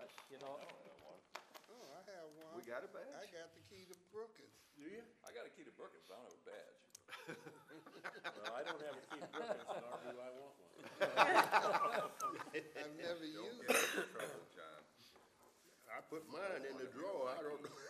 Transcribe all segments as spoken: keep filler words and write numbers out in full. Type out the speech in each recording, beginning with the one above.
badge, you know. I don't have one. Oh, I have one. We got a badge? I got the key to Brookings. Do you? I got a key to Brookings, but I don't have a badge. Well, I don't have a key to Brookings, nor do I want one. I've never Don't used get it. in trouble, John. I put mine in the drawer, I don't know.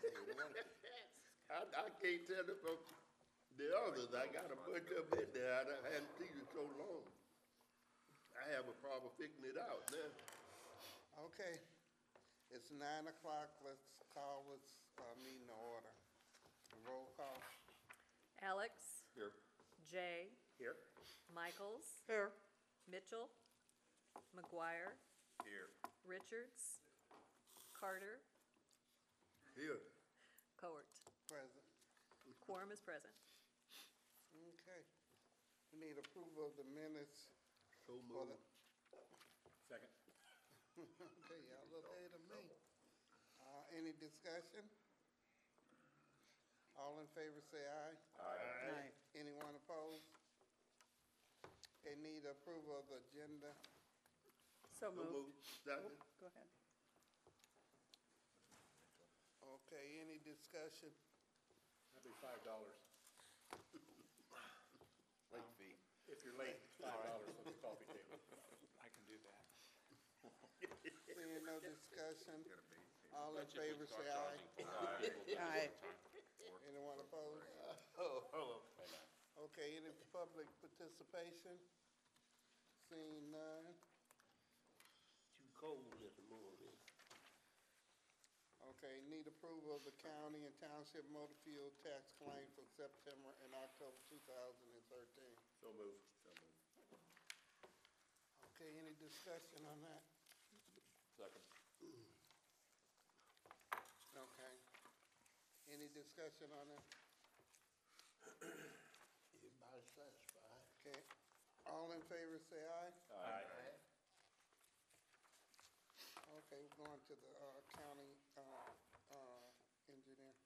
I, I can't tell it from the others, I got a bunch of them in there, I done hadn't seen it so long. I have a problem figuring it out now. Okay, it's nine o'clock, let's call this, uh, meeting to order. Roll call. Alex, Here. Jay, Here. Michaels, Here. Mitchell, McGuire, Here. Richards, Carter, Here. Cowart. Present. Quorum is present. Okay. We need approval of the minutes So for the, moved. Second. okay, y'all look ahead of me. Uh, any discussion? All in favor say aye. Aye. Anyone opposed? They need approval of the agenda. So So moved. Second. Go ahead. Okay, any discussion? That'd be five dollars. Late fee. If you're late, it's five dollars for the coffee table. I can do that. Seeing no discussion, Gotta be. all in favor say aye. Aye. Anyone opposed? Okay, any public participation? Seeing none. Too cold this morning. Okay, need approval of the county and township motor fuel tax claim for September and October two thousand thirteen. So move. So moved. Okay, any discussion on that? Second. Okay. Any discussion on that? Everybody satisfied? Okay, all in favor say aye. Aye. Okay, we're going to the, uh, county, uh, uh, engineer.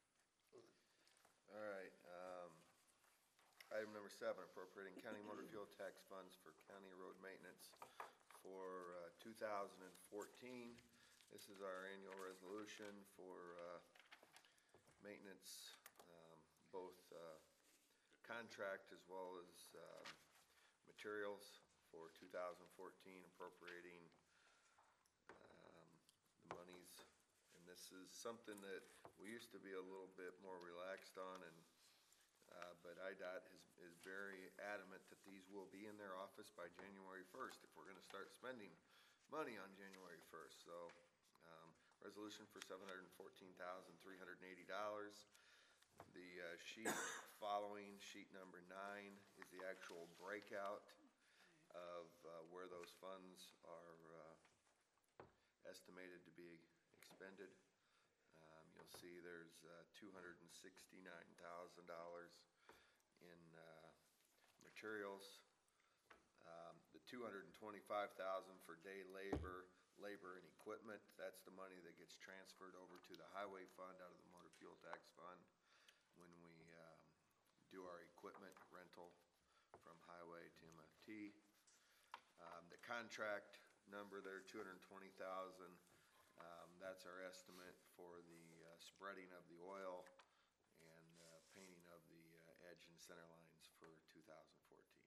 All right, um, item number seven, appropriating county motor fuel tax funds for county road maintenance for, uh, two thousand fourteen. This is our annual resolution for, uh, maintenance, um, both, uh, contract as well as, um, materials for two thousand fourteen, appropriating, um, the monies. And this is something that we used to be a little bit more relaxed on, and, uh, but I D O T is, is very adamant that these will be in their office by January first if we're gonna start spending money on January first. So, um, resolution for seven hundred and fourteen thousand, three hundred and eighty dollars. The, uh, sheet following, sheet number nine, is the actual breakout of, uh, where those funds are, uh, estimated to be expended. Um, you'll see there's, uh, two hundred and sixty-nine thousand dollars in, uh, materials. Um, the two hundred and twenty-five thousand dollars for day labor, labor and equipment, that's the money that gets transferred over to the highway fund out of the motor fuel tax fund when we, um, do our equipment rental from highway to M F T. Um, the contract number there, two hundred and twenty thousand dollars. Um, that's our estimate for the, uh, spreading of the oil and, uh, painting of the, uh, edge and center lines for two thousand fourteen.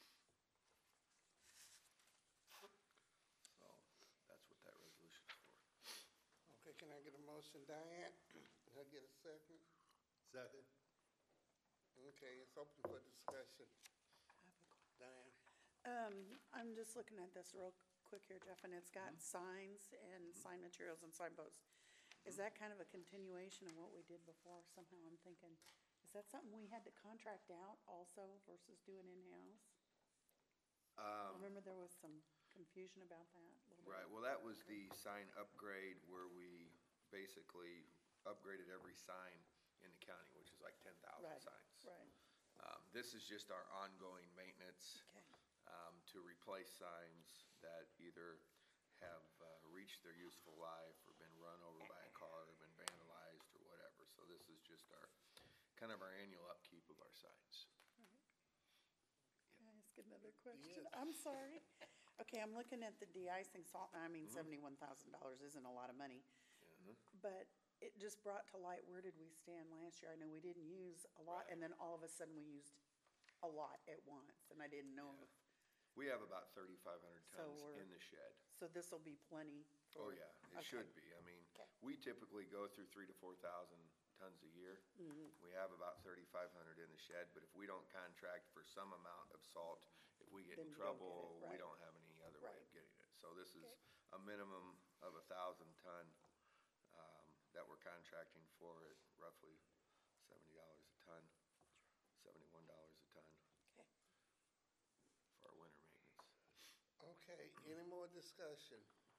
So, that's what that resolution's for. Okay, can I get a motion, Diane? Can I get a second? Second. Okay, it's open for discussion. Diane? Um, I'm just looking at this real quick here, Jeff, and it's got signs and sign materials and signposts. Is that kind of a continuation of what we did before? Somehow I'm thinking, is that something we had to contract out also versus doing in-house? Um, Remember there was some confusion about that a little bit? Right, well, that was the sign upgrade where we basically upgraded every sign in the county, which is like ten thousand Right, signs. right, Um, this is just our ongoing maintenance, okay, um, to replace signs that either have, uh, reached their useful life or been run over by a car or been vandalized or whatever. So this is just our, kind of our annual upkeep of our signs. all right. Can I ask another question? Yes. I'm sorry. Okay, I'm looking at the de-icing salt, I mean, seventy-one thousand dollars isn't a lot of money. But it just brought to light, where did we stand last year? I know we didn't use a lot, and then all of a sudden we used a lot at once, and I didn't know if, We have about thirty-five hundred So tons we're- in the shed. so this'll be plenty. Oh, for- yeah, it Okay. should be. I mean, Okay. we typically go through three to four thousand tons a year. We have about thirty-five hundred in the shed, but if we don't contract for some amount of salt, if we get Then in you don't get it, trouble, we right. don't have any other way of Right. getting it. So this is Okay. a minimum of a thousand ton, um, that we're contracting for at roughly seventy dollars a ton, seventy-one dollars a ton Okay. for our winter maintenance. Okay, any more discussion?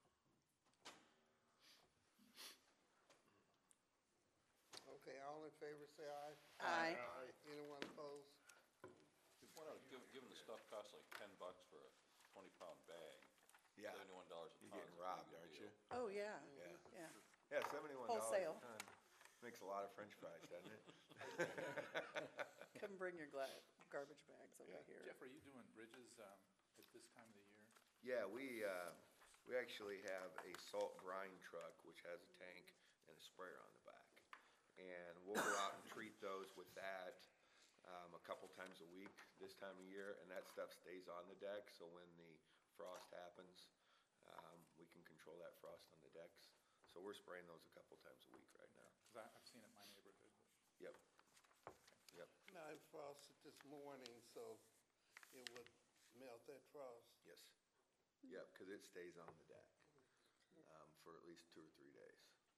Okay, all in favor, say aye. Aye. Anyone opposed? When I was given, given the stuff costs like ten bucks for a twenty pound bag, Yeah, seventy-one dollars a you're ton. getting is a pretty robbed, good aren't deal. you? Oh, yeah, Yeah. yeah. Yeah, seventy-one dollars a Wholesale. ton makes a lot of french fries, doesn't it? Come bring your gla- garbage bags over Yeah. here. Jeff, are you doing bridges um, at this time of the year? Yeah, we, uh, we actually have a salt brine truck, which has a tank and a sprayer on the back. And we'll go out and treat those with that, um, a couple times a week this time of year, and that stuff stays on the deck, so when the frost happens, um, we can control that frost on the decks. So we're spraying those a couple times a week right now. Because I've seen it in my neighborhood. Yep. Yep, No, it frosted this morning, so it would melt that frost. yes. Yep, because it stays on the deck, um, for at least two or three days.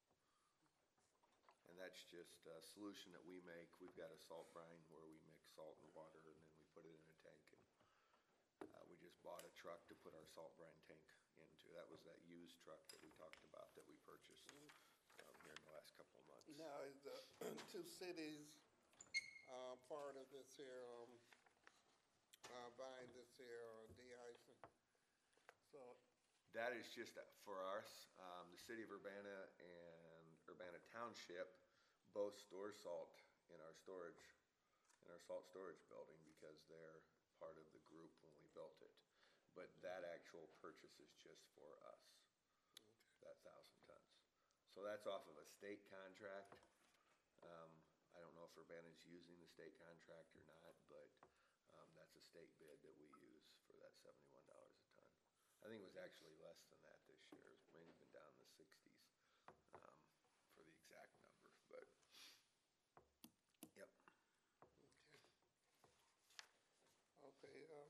And that's just a solution that we make. We've got a salt brine where we mix salt and water, and then we put it in a tank. And uh, we just bought a truck to put our salt brine tank into. That was that used truck that we talked about that we purchased um, here in the last couple of months. Now, is the two cities, uh, part of this here, um, uh, buying this here, or de-icing? So, That is just uh, for us. Um, the city of Urbana and Urbana Township both store salt in our storage, in our salt storage building because they're part of the group when we built it. But that actual purchase is just for us, that thousand tons. So that's off of a state contract. Um, I don't know if Urbana's using the state contract or not, but, um, that's a state bid that we use for that seventy-one dollars a ton. I think it was actually less than that this year. It may have been down in the sixties, um, for the exact number, but, yep. okay, uh,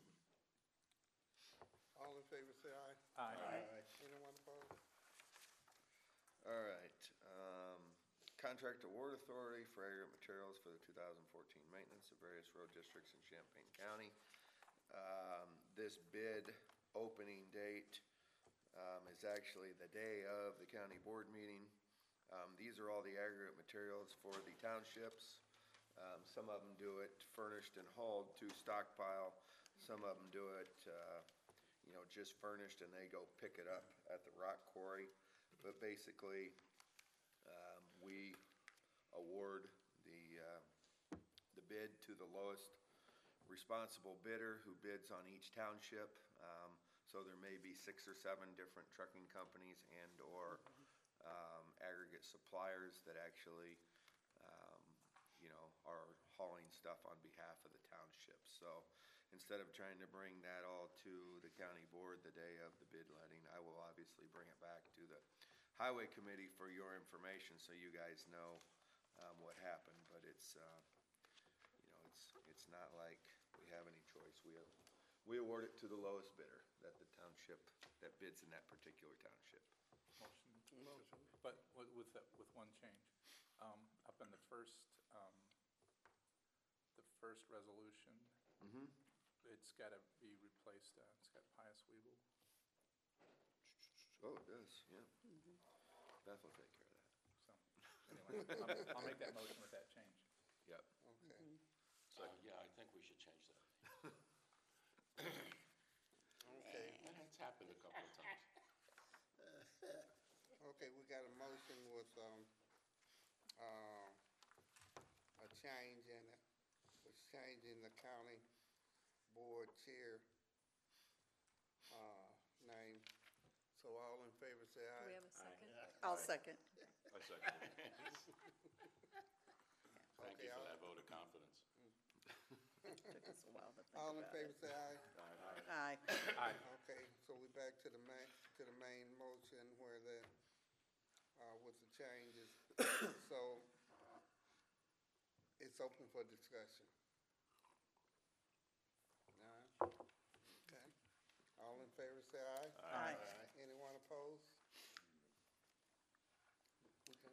all in favor, say aye. Aye. Anyone opposed? All right, um, contract award authority for aggregate materials for the two thousand fourteen maintenance of various road districts in Champaign County. Um, this bid opening date, um, is actually the day of the county board meeting. Um, these are all the aggregate materials for the townships. Um, some of them do it furnished and hauled to stockpile. Some of them do it, uh, you know, just furnished and they go pick it up at the rock quarry. But basically, um, we award the, uh, the bid to the lowest responsible bidder who bids on each township. Um, so there may be six or seven different trucking companies and/or, um, aggregate suppliers that actually, um, you know, are hauling stuff on behalf of the township. So instead of trying to bring that all to the county board the day of the bid letting, I will obviously bring it back to the highway committee for your information so you guys know, um, what happened. But it's, uh, you know, it's, it's not like we have any choice. We, we award it to the lowest bidder that the township, that bids in that particular township. Motion. Motion. But with, with, that- with one change. Um, Up in the first, um, the first resolution, Mm-hmm. it's got to be replaced, uh, it's got Pius Weeble. Oh, it does, yeah. Beth will take care of that. So, anyway, I'll, I'll make that motion with that change. Yep. Okay, So, yeah, I think we should change that. okay, It's happened a couple of times. okay, we got a motion with, um, uh, a change in it, was changing the county board chair, uh, favor say Do we aye. have a second? I'll second. I second it. Thank Okay, you for all- that vote of confidence. Took us a while to think All in about favor it. say aye. Aye. Aye. Okay, so we back to the main, to the main motion where the, uh, with the changes. So, it's open for discussion. None? Okay. All in favor say aye. Aye. Anyone opposed? We can,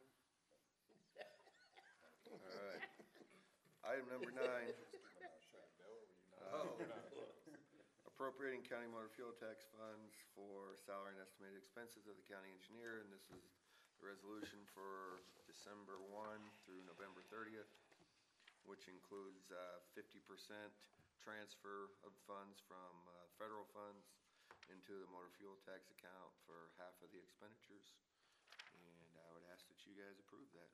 All right. Item number nine. uh, Appropriating county motor fuel tax funds for salary and estimated expenses of the county engineer, and this is the resolution for December one through November thirtieth, which includes uh, fifty percent transfer of funds from uh, federal funds into the motor fuel tax account for half of the expenditures. And I would ask that you guys approve that.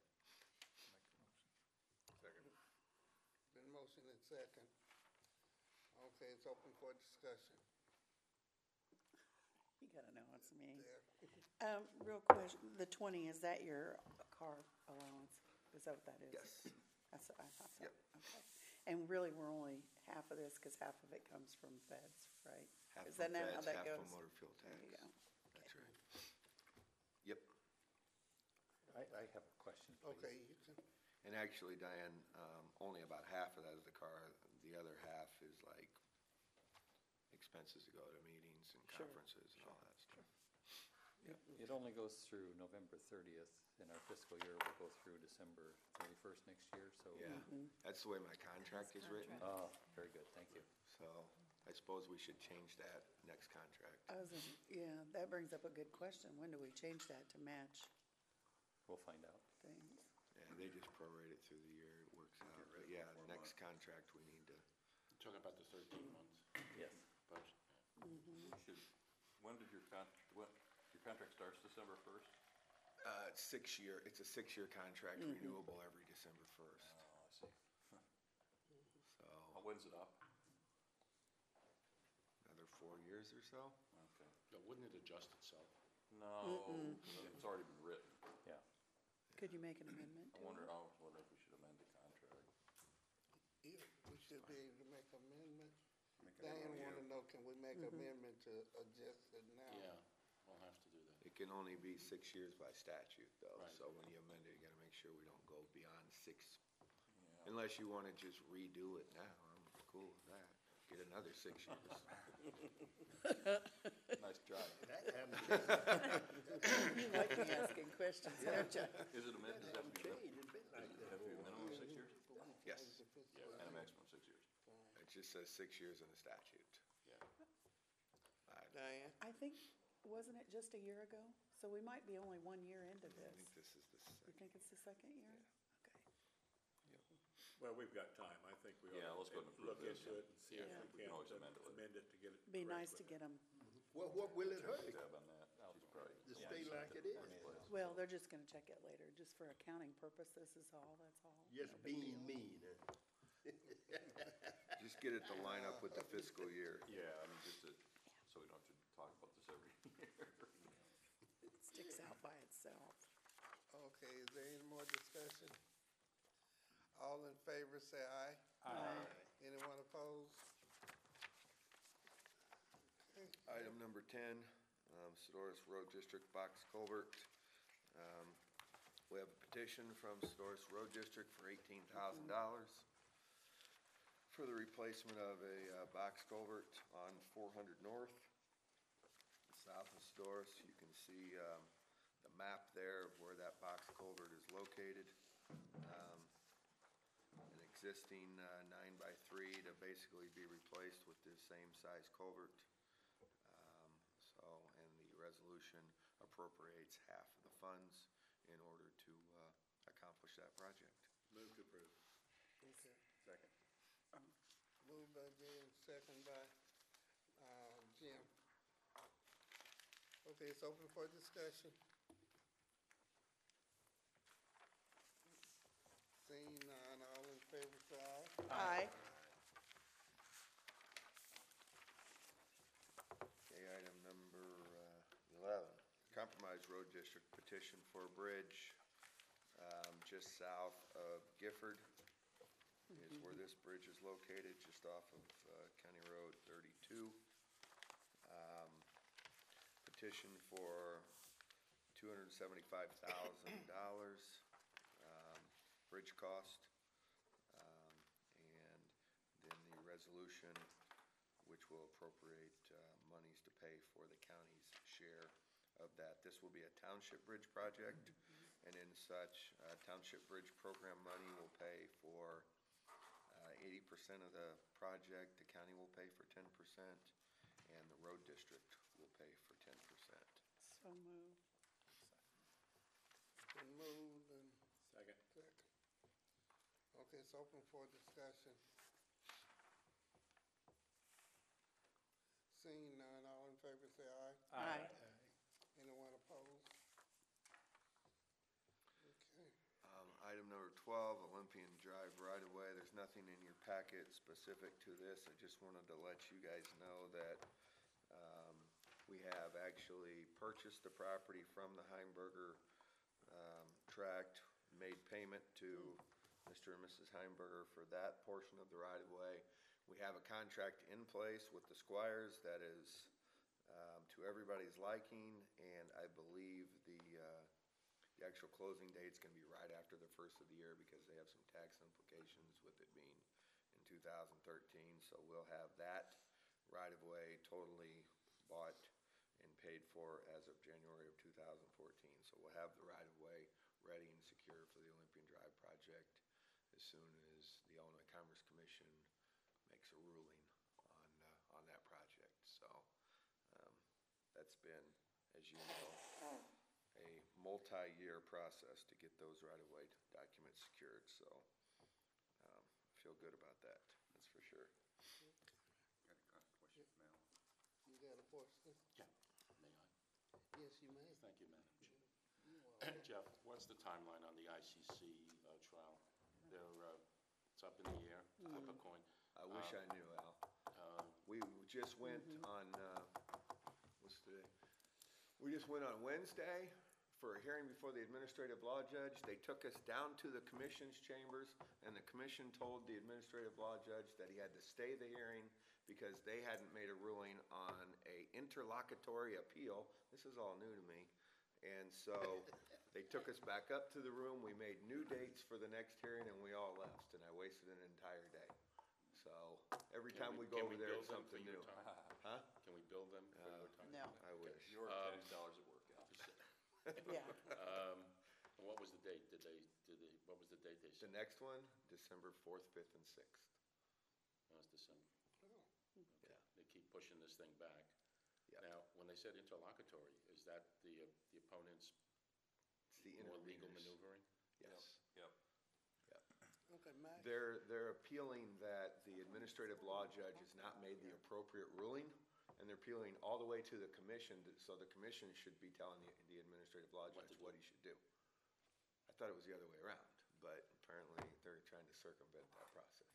Second. been motion and second. Okay, it's open for discussion. You gotta know it's me. There. Um, real question, the twenty, is that your car allowance? Is that what that is? Yes. That's, I thought so. Yep. Okay. And really, we're only half of this, cause half of it comes from feds, right? Half Is from that not how feds, that half goes? from motor fuel tax. There you go. That's right. Yep. I, I have a question, please. Okay, you can, And actually, Diane, um, only about half of that is the car. The other half is like expenses to go to meetings and Sure, conferences and all that stuff. It only goes through November thirtieth, and our fiscal year will go through December thirty-first next year, so. Yeah, that's the way my contract is written. Oh, very good, thank you. So I suppose we should change that next contract. I was, in- yeah, that brings up a good question. When do we change that to match We'll find out. things? Yeah, they just prorate it through the year. It works out. But yeah, the next contract, we need to, Talking about the thirteen months Yes. budget. Should, when did your con, when, your contract starts December first? uh, it's six year, it's a six-year contract renewable every December first. Oh, I see. So Oh, when's it up? another four years or so. Okay. But wouldn't it adjust itself? No, 'cause it's already been written. Yeah. Could you make an amendment I to wonder, it? I was wondering if we should amend the contract. yeah, we should be able to make amendment. Diane wanna know, can we make amendment to adjust it now? Yeah, we'll have to do that. It can only be six years by statute, though, Right. so when you amend it, you gotta make sure we don't go beyond six. Yeah. Unless you wanna just redo it now, I'm cool with that. Get another six years. Nice try. That haven't You like me asking questions, don't you? Is it amended, does it have to be, changed, it's been like does it that. have to be a minimum of six years? Yes, And a maximum of six years? it just says six years in the statute. Yeah. I Diane? I think, wasn't it just a year ago? So we might be only one year into I this. think this is the You second. think it's the second year? Okay. Well, we've got time. I think we Yeah, let's go and approve look this. into it and see if Yeah. we We can can always amend it with- amend it to get it. Be correct nice with to it. get them. Well, what will it hurt? Tab on that, I'll just probably. To stay like it is. Well, they're just gonna check it later, just for accounting purposes is all, that's all. Just No big being deal. mean. huh? Just get it to line up with the fiscal year. Yeah, I mean, just to, so we don't have to talk about this every year. It sticks out by itself. Okay, is there any more discussion? All in favor say aye. Aye. Anyone opposed? Item number ten, um, Sodorus Road District Box Culvert. Um, We have a petition from Sodorus Road District for eighteen thousand dollars for the replacement of a uh, box culvert on four hundred North, south of Sodorus. You can see um, the map there of where that box culvert is located. Um, An existing uh, nine by three to basically be replaced with this same size culvert. Um, So, and the resolution appropriates half of the funds in order to uh, accomplish that project. Move to approve. Okay. Second. Moved by James, second by, uh, Jim. Okay, it's open for discussion. Seeing none, all in favor say aye. Aye. Okay, item number uh, eleven, Sunrise Road District petition for a bridge um, just south of Gifford is where this bridge is located, just off of uh, County Road thirty-two. Um, Petition for two hundred seventy-five thousand dollars um, bridge cost. Um, And then the resolution, which will appropriate uh, monies to pay for the county's share of that. This will be a township bridge project, and in such, uh, township bridge program money will pay for uh, eighty percent of the project, the county will pay for ten percent, and the road district will pay for ten percent. So moved. Been moved and Second. second. Okay, it's open for discussion. Seeing none, all in favor say aye. Aye. Anyone opposed? Okay. Um, Item number twelve, Olympian Drive right-of-way. There's nothing in your packet specific to this. I just wanted to let you guys know that um, we have actually purchased the property from the Heimberger um, tract, made payment to Mister and Missus Heimberger for that portion of the right-of-way. We have a contract in place with the Squires that is um, to everybody's liking, and I believe the uh, The actual closing date's gonna be right after the first of the year because they have some tax implications with it being in two thousand thirteen. So we'll have that right-of-way totally bought and paid for as of January of two thousand fourteen. So we'll have the right-of-way ready and secure for the Olympian Drive project as soon as the Illinois Commerce Commission makes a ruling on, uh, on that project. So, um, that's been, as you know, a multi-year process to get those right-of-way documents secured, so um, I feel good about that, that's for sure. Got a question for Mel. You got a question? Yeah, may I? Yes, you may. Thank you, Madam Chair. You are. Jeff, what's the timeline on the I C C uh, trial? They're, uh, it's up in the air, flip a coin. I wish I knew, Al. Uh, We just went on, uh, what's today? We just went on Wednesday for a hearing before the administrative law judge. They took us down to the commission's chambers, and the commission told the administrative law judge that he had to stay the hearing because they hadn't made a ruling on a interlocutory appeal. This is all new to me. And so they took us back up to the room. We made new dates for the next hearing, and we all left, and I wasted an entire day. So every Can time we- we go can over we there, build it's them for something your new. time? Huh? Can we build them for your time? No. I wish. Your Um, tax dollars at work, Al. Yeah. Um, and what was the date? Did they, did they, what was the date they The said? next one, December fourth, fifth, and sixth. That was December. Oh. Yeah. They keep pushing this thing back. Yep. Now, when they said interlocutory, is that the, uh, the opponent's It's the more legal interveners. maneuvering? Yes. Yep. Okay, Max. They're, they're appealing that the administrative law judge has not made the appropriate ruling, and they're appealing all the way to the commission, to- so the commission should be telling the, the administrative law What judge to do. what he should do. I thought it was the other way around, but apparently they're trying to circumvent that process.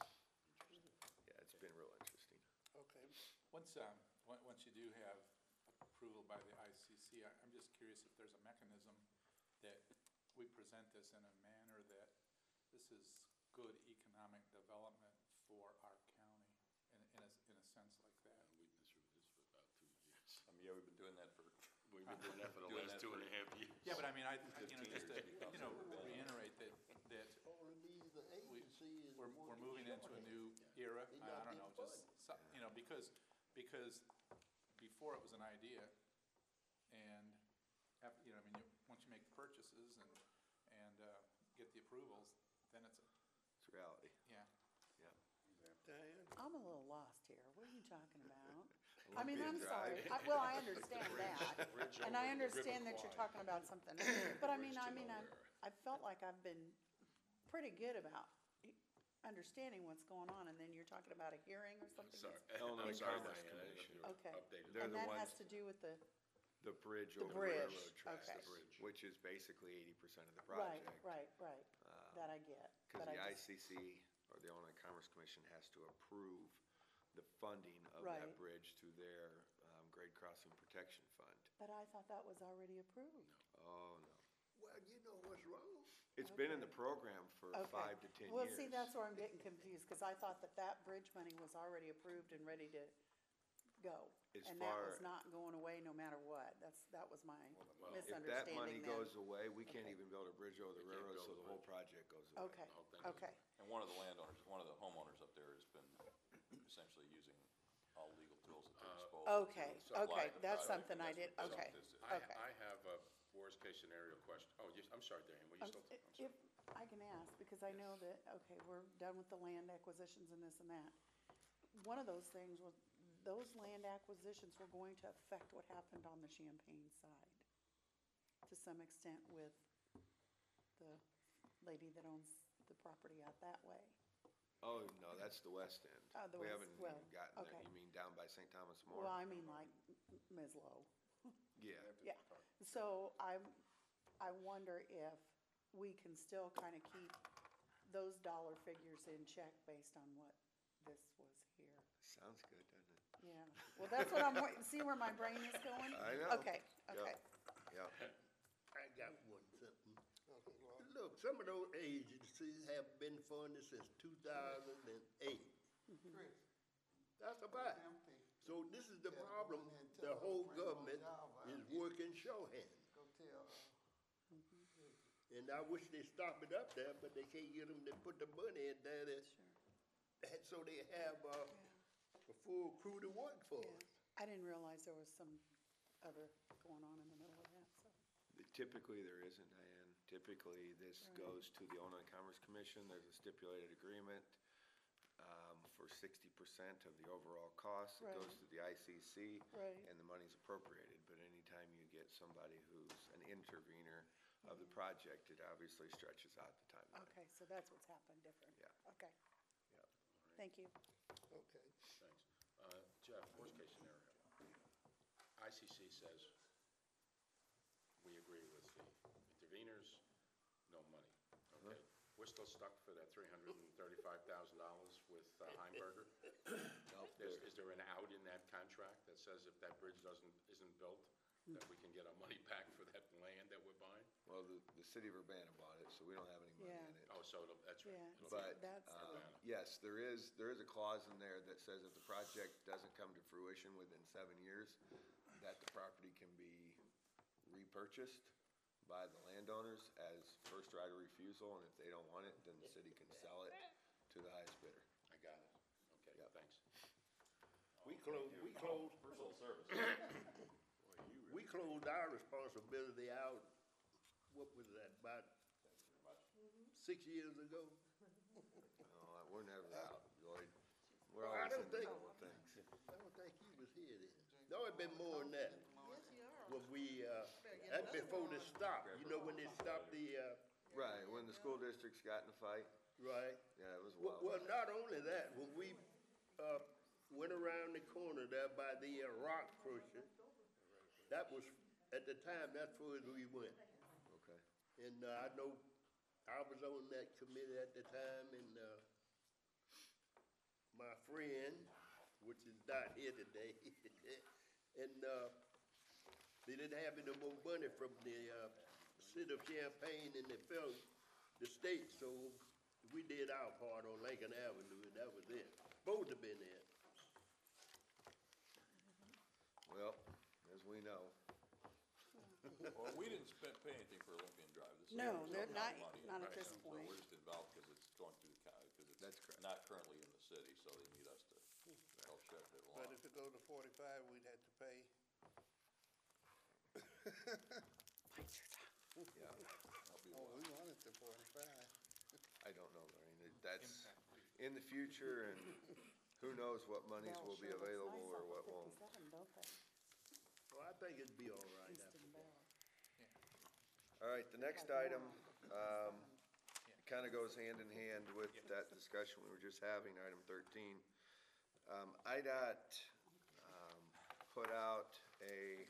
Yeah, it's been real interesting. Okay. Once, um, on- once you do have approval by the I C C, I- I'm just curious if there's a mechanism that we present this in a manner that this is good economic development for our county, in, in a, in a sense like that. We've been through this for about two years. I mean, yeah, we've been doing that for, We've been doing that for the Doing last that two and for- a half years. Yeah, but I mean, I, I- you know, fifteen just to, years to become you know, so bad. reiterate that, that Only means the agency is. we're, the one we're that's moving into a short. new era. They I not I don't know, getting just, funded. so- you know, because, because before it was an idea, and after, you know, I mean, you, once you make the purchases and, and, uh, get the approvals, then it's, a It's reality, yeah. yeah. Diane? I'm a little lost here. What are you talking about? I mean, Olympian I'm sorry. Drive. I- Well, I understand that. Bridge And over I the understand River that you're Kwai. talking about something. else. But I mean, Bridge I to mean, I, nowhere. I felt like I've been pretty good about understanding what's going on, and then you're talking about a hearing or something? Sorry, that's- Illinois I'm sorry, Commerce Diane, I didn't Commission. know Okay. you updated. They're And the that ones- has to do with the, The bridge The over the bridge, railroad tracks, okay. the bridge, which is basically eighty percent of the right, project. right, right. Uh, That I get. Because but the I I just- C C, or the Illinois Commerce Commission, has to approve the funding of Right. that bridge through their um, Grade Crossing Protection Fund. But I thought that was already approved. Oh, no. Well, you know what's wrong? It's been in Okay. the program for Okay. five to ten years. Well, see, that's where I'm getting confused, because I thought that that bridge money was already approved and ready to go. As And that far- was not going away no matter what. That's, that was my Well, if If that money misunderstanding then. goes away, we can't Okay. even build a bridge over the We can't railroad, build so a the whole bridge. project goes away. Okay, Oh, thank you. okay. And one of the landowners, one of the homeowners up there has been essentially using all legal tools at their disposal. to Okay, supply okay, the that's project, something and I that's did, what this okay. is. I, Okay. I have a worst-case scenario question. Oh, yes, I'm sorry, Diane, were you Um, still? i- I'm sorry. If, I can ask, because I know that, okay, we're done with the land acquisitions and this and that. One of those things was, those land acquisitions were going to affect what happened on the Champaign side, to some extent with the lady that owns the property out that way. Oh, no, that's the west end. Oh, the We west- haven't well, even gotten there. okay. You mean down by Saint Thomas Well, More? I mean like Miz Lowe. Yeah. Yeah, so I'm, I wonder if we can still kind of keep those dollar figures in check based on what this was here. Sounds good, doesn't it? Yeah, well, that's what I'm, wa- see where my brain is going? I know. Okay, Yep. okay. Yep. I got one something. Okay, Lord. Look, some of those agencies have been funded since two thousand eight. Chris, That's about it. empty. So this is the Yeah, problem, go ahead and the tell her whole to bring more government job out. is working shorthand. Go tell, uh, And I wish they stop it up there, but they can't get them to put the money in there that, that- so they have, uh, a full crew to work for Yeah. us. I didn't realize there was some other going on in the middle of that, so. Typically, there isn't, Diane. Typically, this Right. goes to the Illinois Commerce Commission. There's a stipulated agreement um, for sixty percent of the overall cost. It goes Right. to the I C C. Right. And the money's appropriated. But anytime you get somebody who's an intervener of the project, it obviously stretches out the timeline. Okay, so that's what's happened different. Yeah. Okay, Yep. thank you. Okay. Thanks. Uh, Jeff, worst-case scenario. I C C says, we agree with the interveners, no money. Okay, we're still stuck for that three hundred and thirty-five thousand dollars with uh, Heimberger? Nope, Is, there- is there an out in that contract that says if that bridge doesn't, isn't built, that we can get our money back for that land that we're buying? Well, the, the city of Urbana bought it, so we don't have any money Yeah. in it. Oh, so it'll, that's right. Yeah, It'll so be- But, that's, uh, Urbana. yes, there is, there is a clause in there that says if the project doesn't come to fruition within seven years, that the property can be repurchased by the landowners as first right of refusal, and if they don't want it, then the city can sell it to the highest bidder. I got it. Okay, Yep. thanks. We closed, we closed, Personal service. we closed our responsibility out, what was that, about six years ago? No, we're never out, Lloyd. We're Well, I always don't in the think- middle of things. I don't think he was here then. No, it been more than that. When we, uh, that's before they stopped, you know, when they stopped the, uh, Right, when the school districts got in a fight, right? yeah, it was Well, wild. well, not only that, when we, uh, went around the corner there by the uh, rock crusher, that was, at the time, that's where we went. Okay. And, uh, I know, I was on that committee at the time, and, uh, my friend, which is not here today, and, uh, they didn't have any more money from the, uh, city of Champaign and the federal, the state, so we did our part on Lincoln Avenue, and that was it. Supposed to been it. Well, as we know, Well, we didn't spend, pay anything for Olympian Drive. This is No, our they're own not- money, not at right? this So point. we're just involved because it's going through the county, because That's it's correct. not currently in the city, so they need us to help shepherd it but along. if it goes to forty-five, we'd have to pay. yeah, That'll be Oh, a we while. want it to forty-five. I don't know, Lorraine. It- That's in the future, and who knows what monies Bell will be sure looks available nice or off what of won't. fifty-seven, don't they? Well, I think it'd be all right after Easton Bell. All right, the next item, um, kind of goes hand in hand with that discussion we were just having, item thirteen. Um, I D O T, um, put out a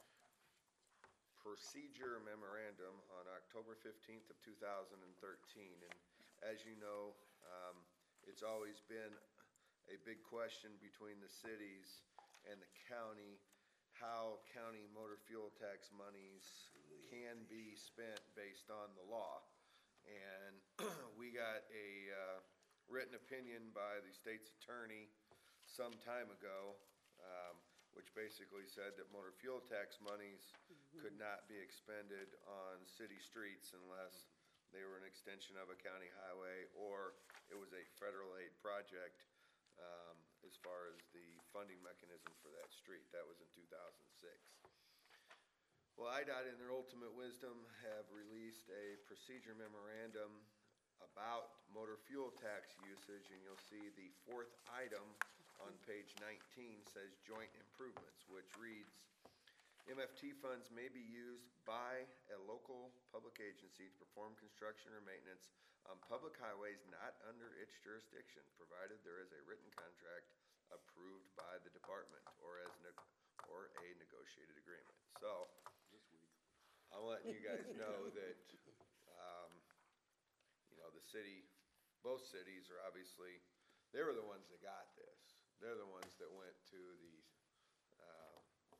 procedure memorandum on October fifteenth of two thousand thirteen. And as you know, um, it's always been a big question between the cities and the county how county motor fuel tax monies can be spent based on the law. And we got a uh, written opinion by the state's attorney some time ago, um, which basically said that motor fuel tax monies could not be expended on city streets unless they were an extension of a county highway or it was a federal aid project, um, as far as the funding mechanism for that street. That was in two thousand six. Well, I D O T in their ultimate wisdom have released a procedure memorandum about motor fuel tax usage, and you'll see the fourth item on page nineteen says joint improvements, which reads, M F T funds may be used by a local public agency to perform construction or maintenance on public highways not under its jurisdiction, provided there is a written contract approved by the department or as neg- or a negotiated agreement. So, I'm letting you guys know that, um, you know, the city, both cities are obviously, they were the ones that got this. They're the ones that went to the, uh,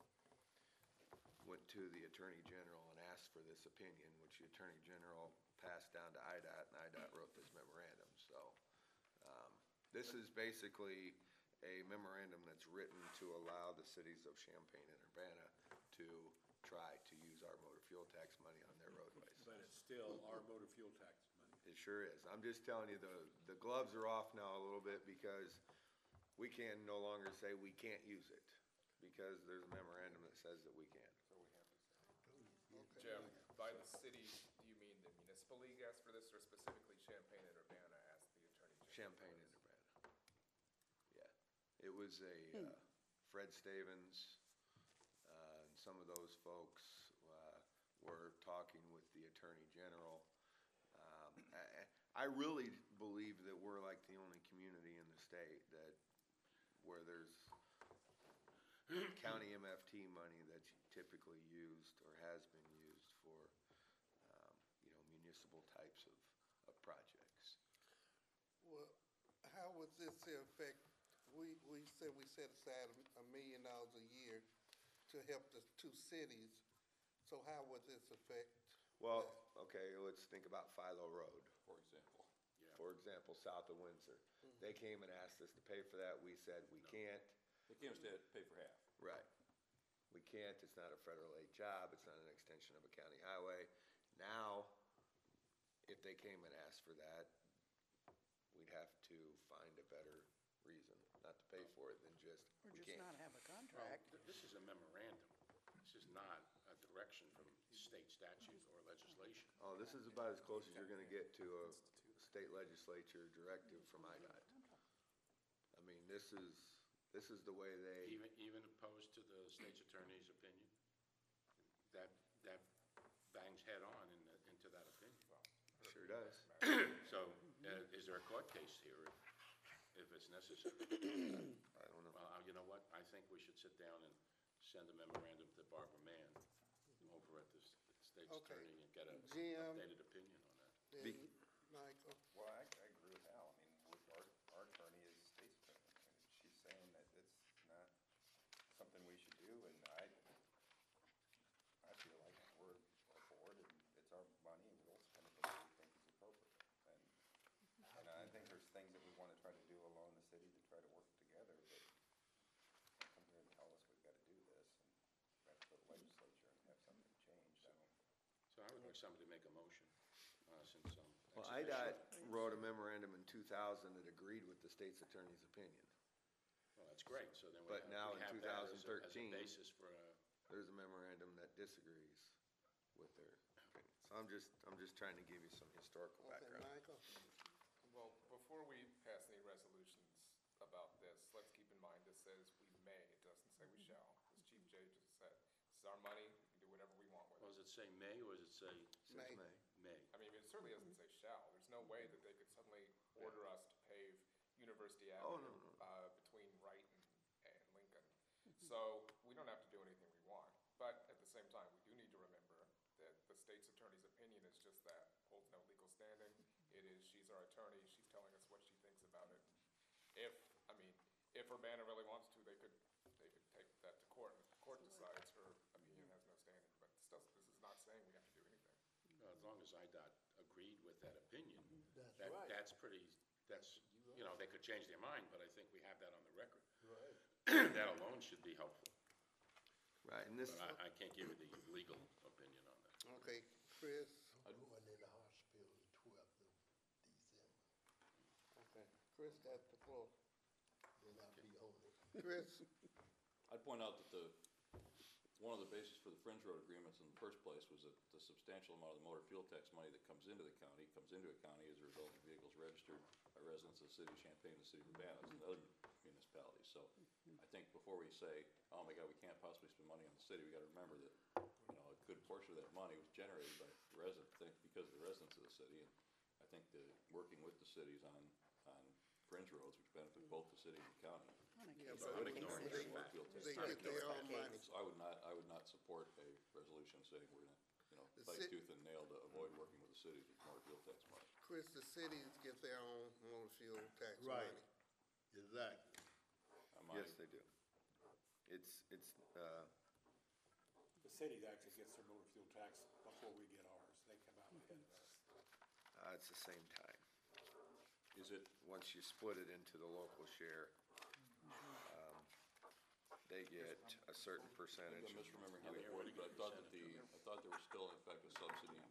went to the Attorney General and asked for this opinion, which the Attorney General passed down to I D O T, and I D O T wrote this memorandum. So, um, this is basically a memorandum that's written to allow the cities of Champaign and Urbana to try to use our motor fuel tax money on their roadways. But it's still our motor fuel tax money. It sure is. I'm just telling you, the, the gloves are off now a little bit because we can no longer say we can't use it because there's a memorandum that says that we can. Jim, by the city, do you mean the municipal league asked for this, or specifically Champaign and Urbana asked the Attorney General? Champaign and Urbana. Yeah. It was a, uh, Fred Stavens, uh, and some of those folks, uh, were talking with the Attorney General. Um, I, I really believe that we're like the only community in the state that, where there's county M F T money that's typically used or has been used for, um, you know, municipal types of, of projects. Well, how would this affect, we, we said we set aside a million dollars a year to help the two cities, so how would this affect? Well, okay, let's think about Philo Road, For example. for example, south of Windsor. They came and asked us to pay for that. We said, we can't. They came instead, pay for half. Right. We can't, it's not a federal aid job, it's not an extension of a county highway. Now, if they came and asked for that, we'd have to find a better reason not to pay for it than just, Or we just can't. not have a Well, contract. th- this is a memorandum. This is not a direction from state statute or legislation. Oh, this is about as close as you're gonna get to a state legislature directive from I D O T. I mean, this is, this is the way they, Even, even opposed to the state's attorney's opinion? That, that bangs head on in the- into that opinion. sure does. So, uh, is there a court case here if, if it's necessary? I don't know. Well, uh, you know what? I think we should sit down and send a memorandum to Barbara Mann over at the s- state's Okay. attorney and get an Jim. updated opinion on that. Then, Be- Michael, Well, I, I agree with Al. I mean, with our, our attorney is state's attorney. And she's saying that it's not something we should do, and I, I feel like we're a board, and it's our money, and we'll spend it the way we think is appropriate. And, and I think there's things that we wanna try to do along the city to try to work together, but don't come here and tell us we've gotta do this, and we have to go to the legislature and have something changed. I don't, So I would like somebody to make a motion, uh, since, um. Well, ex I D O officio- T wrote a memorandum in two thousand that agreed with the state's attorney's opinion. Well, that's great, so then we But have, now we in have that as a, as a twenty thirteen basis for a. There's a memorandum that disagrees with their opinion. So I'm just, I'm just trying to give you some historical okay, background. Michael, Well, before we pass any resolutions about this, let's keep in mind this says we may, it doesn't say we shall. As Chief Jay just said, this is our money, we can do whatever we want with Well, it. does it say may or does it say Since May. May. may? I mean, it certainly doesn't say shall. There's no way that they could suddenly order us to pave University Oh, Avenue no, no, no. uh, between Wright and, and Lincoln. So we don't have to do anything we want. But at the same time, we do need to remember that the state's attorney's opinion is just that, holds no legal standing. It is, she's our attorney, she's telling us what she thinks about it. If, I mean, if Urbana really wants to, they could, they could take that to court, and if the court decides As long as I D O T agreed with that opinion, That's that, right. that's pretty, that's, you know, they could change their mind, but I think we have that on the record. Right. That alone should be helpful, Right, and this, but I, I can't give you the legal opinion on that. Okay, Chris? I'm going in the hospital the twelfth of December, Okay, Chris got the floor. then I'll be on it. Chris? I'd point out that the, one of the bases for the fringe road agreements in the first place was that the substantial amount of the motor fuel tax money that comes into the county, comes into a county as a result of vehicles registered by residents of the city of Champaign, the city of Urbana, and other municipalities. So I think before we say, oh my God, we can't possibly spend money on the city, we gotta remember that, you know, a good portion of that money was generated by the residents, I think, because of the residents of the city. And I think the, working with the cities on, on fringe roads, which benefit both the city and the county. Yeah, So but I would ignore they- the motor fuel tax. They get their own money. So I would not, I would not support a resolution saying we're gonna, you know, The fight ci- tooth and nail to avoid working with the cities with motor fuel tax money. Chris, the cities get their own motor fuel tax Right. money. Exactly. Uh, my- yes, they do. It's, it's, uh, The city actually gets their motor fuel tax before we get ours. They come out ahead of us. uh, it's the same time. Is it, Once you split it into the local share, um, they get a certain maybe percentage. I'm misremembering how they avoided, but I thought that the, I thought there was still in fact a subsidy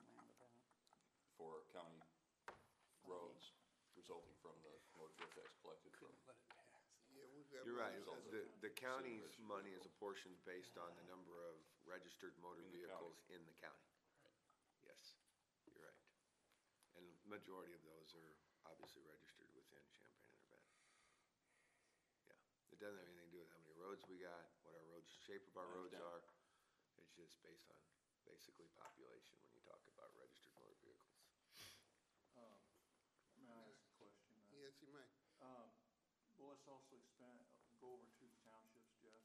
for county roads resulting from the motor fuel tax collected from. Yeah, we've got. You're right, money. the, the county's money is apportioned based on the number of registered motor In the county. vehicles in the county. Yes, you're right. And the majority of those are obviously registered within Champaign and Urbana. Yeah, it doesn't have anything to do with how many roads we got, what our roads, shape of our I roads understand. are. It's just based on basically population when you talk about registered motor vehicles. Um, May I ask a question? Uh, Yes, you may. um, Will this also expand, go over to the townships, Jeff?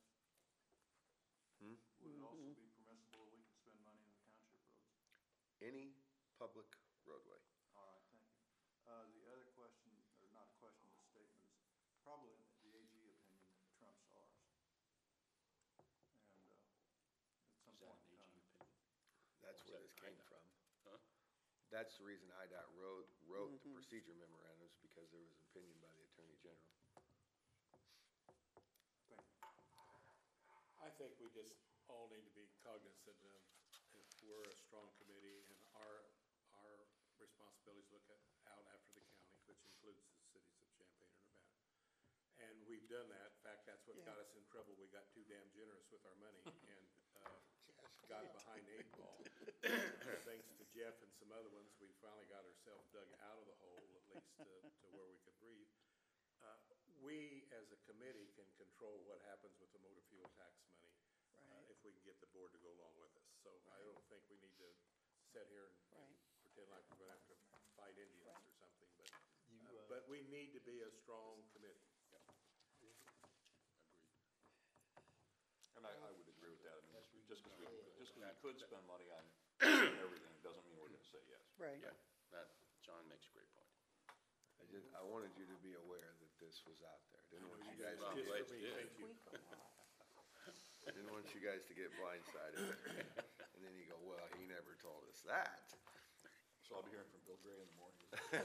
Hmm? Would it also be permissible that we can spend money on the township roads? Any public roadway. All right, thank you. Uh, The other question, or not a question, but a statement is, probably the A G opinion trumps ours. And uh, at some Is that point an in A G time. opinion? That's Is where that this came I D O T? from. Huh? That's the reason I D O T wrote, wrote the procedure memorandums, because there was an opinion by the Attorney General. Thank you. I think we just all need to be cognizant of if we're a strong committee and our, our responsibilities look at, out after the county, which includes the cities of Champaign and Urbana. And we've done that. In fact, that's what got us in trouble. We got too damn generous with our money and, uh, got behind eight ball. Thanks to Jeff and some other ones, we finally got ourselves dug out of the hole, at least to, to where we could breathe. Uh, We, as a committee, can control what happens with the motor fuel tax money. uh, If we can get the board to go along with us. So I don't think we need to sit here and and Right. pretend like we're gonna have to fight Indians or something, but, You, uh, uh, but we need to be a strong committee. Agreed. And I, I would agree with that. I mean, just because we, just because we could spend money on everything doesn't mean we're gonna say yes. Right. Yeah, that, John makes a great point. I just, I wanted you to be aware that this was out there. Didn't want you guys, Well, I'm Just glad for you me, did. thank you. didn't want you guys to get blindsided. And then you go, well, he never told us that. So I'll be hearing from Bill Gray in the morning.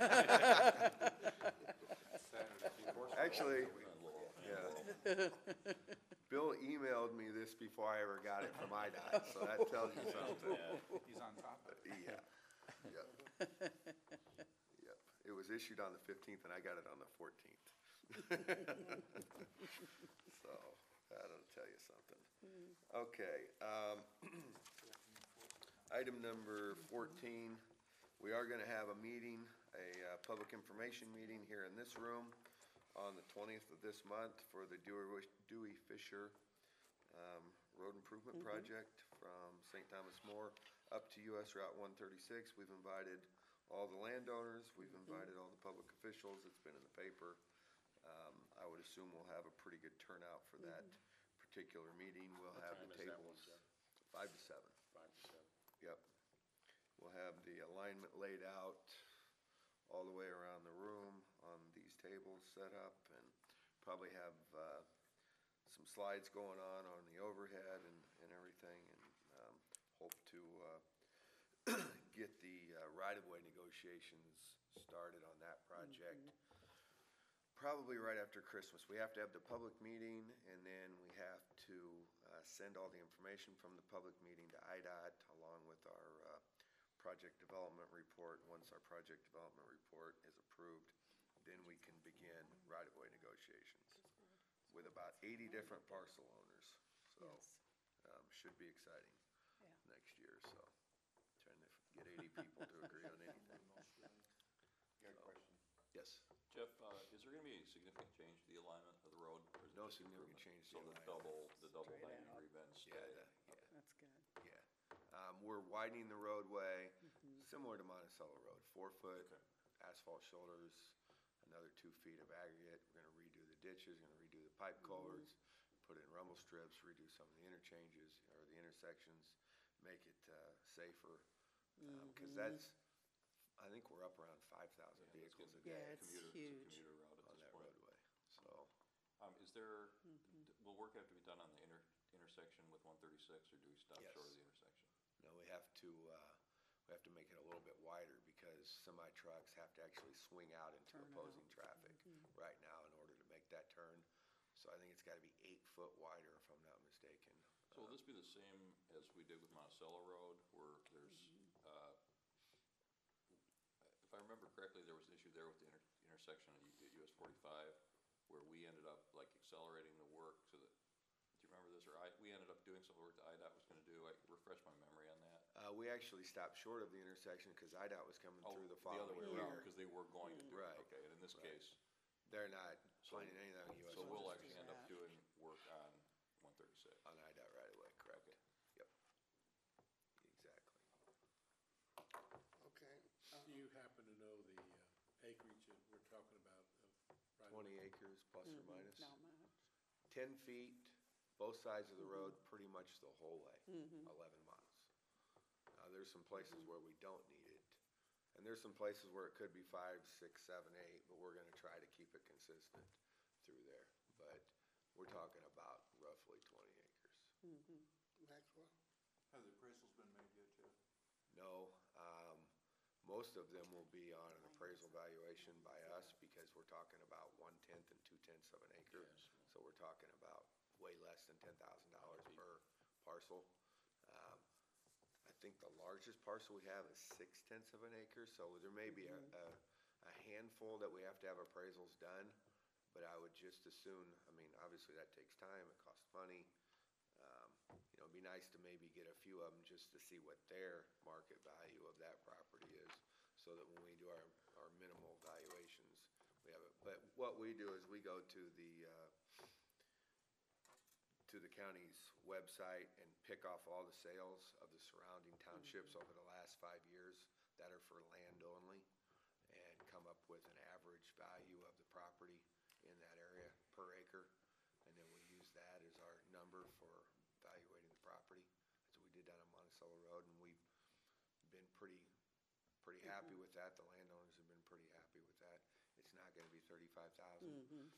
Actually, We're gonna look at- yeah. Bill emailed me this before I ever got it from I D O T, so that tells you something. He's on top of it. Yeah, yep. Yep, it was issued on the fifteenth and I got it on the fourteenth. So, that'll tell you something. Okay, um, item number fourteen, we are gonna have a meeting, a, uh, public information meeting here in this room on the twentieth of this month for the Dewey, Dewey Fisher, um, Road Improvement Project from Saint Thomas More up to U S Route one thirty-six. We've invited all the landowners, we've invited all the public officials, it's been in the paper. Um, I would assume we'll have a pretty good turnout for that particular meeting. We'll What have time the is that one, tables. Jeff? Five to seven. Five to seven. Yep. We'll have the alignment laid out all the way around the room on these tables set up, and probably have, uh, some slides going on on the overhead and, and everything, and, um, hope to, uh, get the right-of-way negotiations started on that project. Probably right after Christmas. We have to have the public meeting, and then we have to uh, send all the information from the public meeting to I D O T along with our uh, project development report. Once our project development report is approved, then we can begin right-of-way negotiations with about eighty different parcel owners. So, um, should be exciting Yeah. next year, so trying to get eighty people to agree on anything. You got a question? Yes. Jeff, uh, is there gonna be a significant change to the alignment of the road? or is it No just significant improvement? change to So the the alignment. double, the double Straight ninety out. degree bends Yeah, stay? the- yeah. That's good. Yeah. Um, we're widening the roadway, similar to Monticello Road, four foot Okay. asphalt shoulders, another two feet of aggregate. We're gonna redo the ditches, gonna redo the pipe culverts, put in rumble strips, redo some of the interchanges or the intersections, make it, uh, safer. Um, cause that's, I think we're up around five thousand Yeah, that's vehicles a good. day. Yeah, it's Commuter, it's a huge. commuter route at On this that point. roadway, so. Um, is there, d- will work have to be done on the inter, intersection with one thirty-six, or do we stop Yes. short of the intersection? No, we have to, uh, we have to make it a little bit wider because semi trucks have to actually swing out into Turn opposing out. traffic right now in order to make that turn. So I think it's gotta be eight foot wider if I'm not mistaken. So will this be the same as we did with Monticello Road, where there's, uh, if I remember correctly, there was an issue there with the inter- intersection of U- U S forty-five, where we ended up like accelerating the work so that, do you remember this, or I, we ended up doing some work that I D O T was gonna do, I refresh my memory on that. Uh, we actually stopped short of the intersection because I D O T was coming Oh, through the other following way around, year. because they were going to do it, Right. okay, and in this Right. case, They're not So- finding anything on U S so we'll one actually end up doing work on one thirty-six. on I D O T right away, correct? Okay. Yep. Exactly. Okay. uh, Do you happen to know the uh, acreage that we're talking about of right? Twenty acres plus or minus. Not much. Ten feet, both sides of the road, pretty much the whole way, eleven miles. Now, there's some places where we don't need it, and there's some places where it could be five, six, seven, eight, but we're gonna try to keep it consistent through there. But we're talking about roughly twenty acres. Maxwell? Have the appraisals been made yet, Jeff? No, um, most of them will be on an appraisal valuation by us because we're talking about one-tenth and two-tenths of an acre. So we're talking about way less than ten thousand dollars per parcel. Um, I think the largest parcel we have is six-tenths of an acre, so there may be a, a, a handful that we have to have appraisals done. But I would just as soon, I mean, obviously that takes time, it costs money. Um, you know, it'd be nice to maybe get a few of them just to see what their market value of that property is, so that when we do our, our minimal valuations, we have it. But what we do is we go to the, uh, to the county's website and pick off all the sales of the surrounding townships over the last five years that are for land only, and come up with an average value of the property in that area per acre. And then we use that as our number for evaluating the property. That's what we did down on Monticello Road, and we've been pretty, pretty happy with that. The landowners have been pretty happy with that. It's not gonna be thirty-five thousand.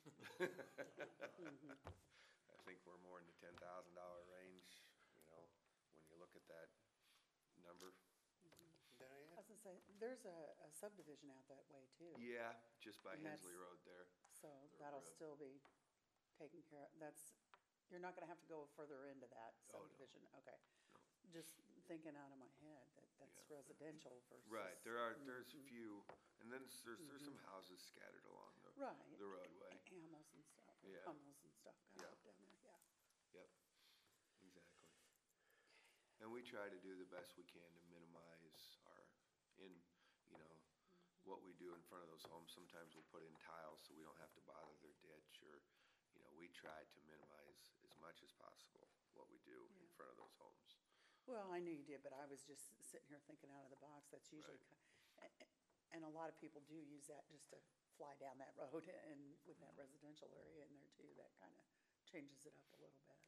I think we're more in the ten thousand dollar range, you know, when you look at that number. Diane? I was gonna say, there's a a subdivision out that way too. Yeah, just by And that's- Hensley Road there. So that'll road. still be taken care of. That's, you're not gonna have to go further into that Oh, no. subdivision, okay. No. Just thinking out of my head that that's Yeah. residential versus. Right, there are, there's a Mhm. few, and then there's, there's some houses scattered along the, Right. the roadway. Animals and stuff, or Yeah. Hummels and stuff kind Yeah. of up down there, yeah. Yep, exactly. And we try to do the best we can to minimize our, in, you know, what we do in front of those homes. Sometimes we'll put in tiles so we don't have to bother their ditch, or, you know, we try to minimize as much as possible what we do in Yeah. front of those homes. Well, I knew you did, but I was just sitting here thinking out of the box. That's usually, ki- a- a- and a lot of people do use that just to fly down that road, and with that residential area in there too, that kind of changes it up a little bit.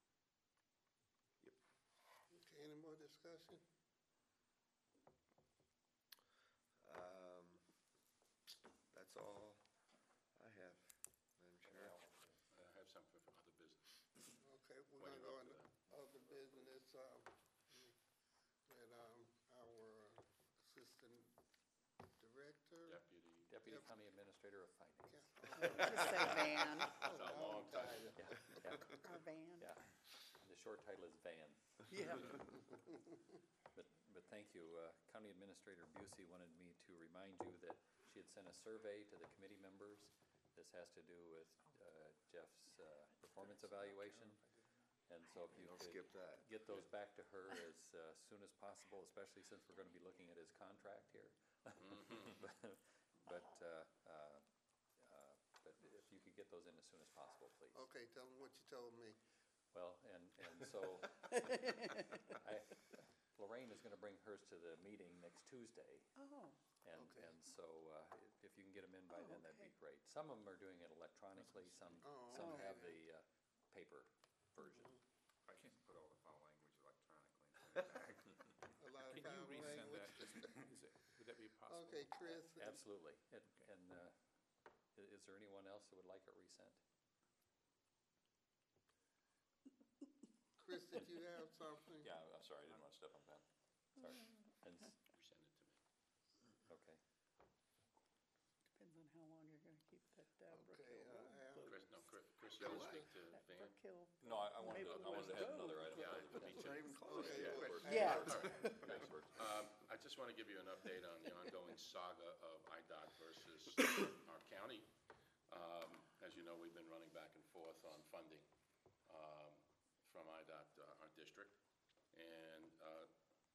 Okay, any more discussion? Um, that's all I have, Madam Chair. I have something for other business. Okay, we're While gonna you're go up into to other business, um, that, um, our assistant term? Deputy, Deputy County Administrator of Finance. Just say Van, that's a long time. Yeah, yeah, or Van. yeah. The short title is Van. Yeah. But, but thank you. Uh, County Administrator Busey wanted me to remind you that she had sent a survey to the committee members. This has to do with uh, Jeff's uh, performance evaluation. And so if you Don't could skip that. get those back to her as uh, soon as possible, especially since we're going to be looking at his contract here. But, but, uh, uh, uh, but if you could get those in as soon as possible, please. Okay, tell them what you told me. Well, and, and so I, Lorraine is gonna bring hers to the meeting next Tuesday. Oh, And, Okay. and so, uh, if- if you can get them in by Oh, then, that'd be okay. great. Some of them are doing it electronically, some, Oh, some okay. have the, uh, paper version. I can't put all the foul language electronically and send it back. A lot of Can you foul resend language. that? Is it, would that be possible? Okay, Chris. Absolutely. And, and, uh, i- is there anyone else that would like it resent? Chris, did you have something? Yeah, I'm sorry, I didn't want to step on that. Sorry. And, s- Resend it to me. okay. depends on how long you're gonna keep that, uh, Brook Okay, Hill. uh, Al. Chris, no, Chris, Chris, you want to speak to That Van? Brook Hill. No, I, I wanted to, I Maplewood wanted to have Road. another item. Yeah, other than me that. too. Not even close Okay, yet. well, Yeah. All right. Um, I just want to give you an update on the ongoing saga of I D O T versus our county. Um, As you know, we've been running back and forth on funding um, from I D O T, uh, our district. And uh,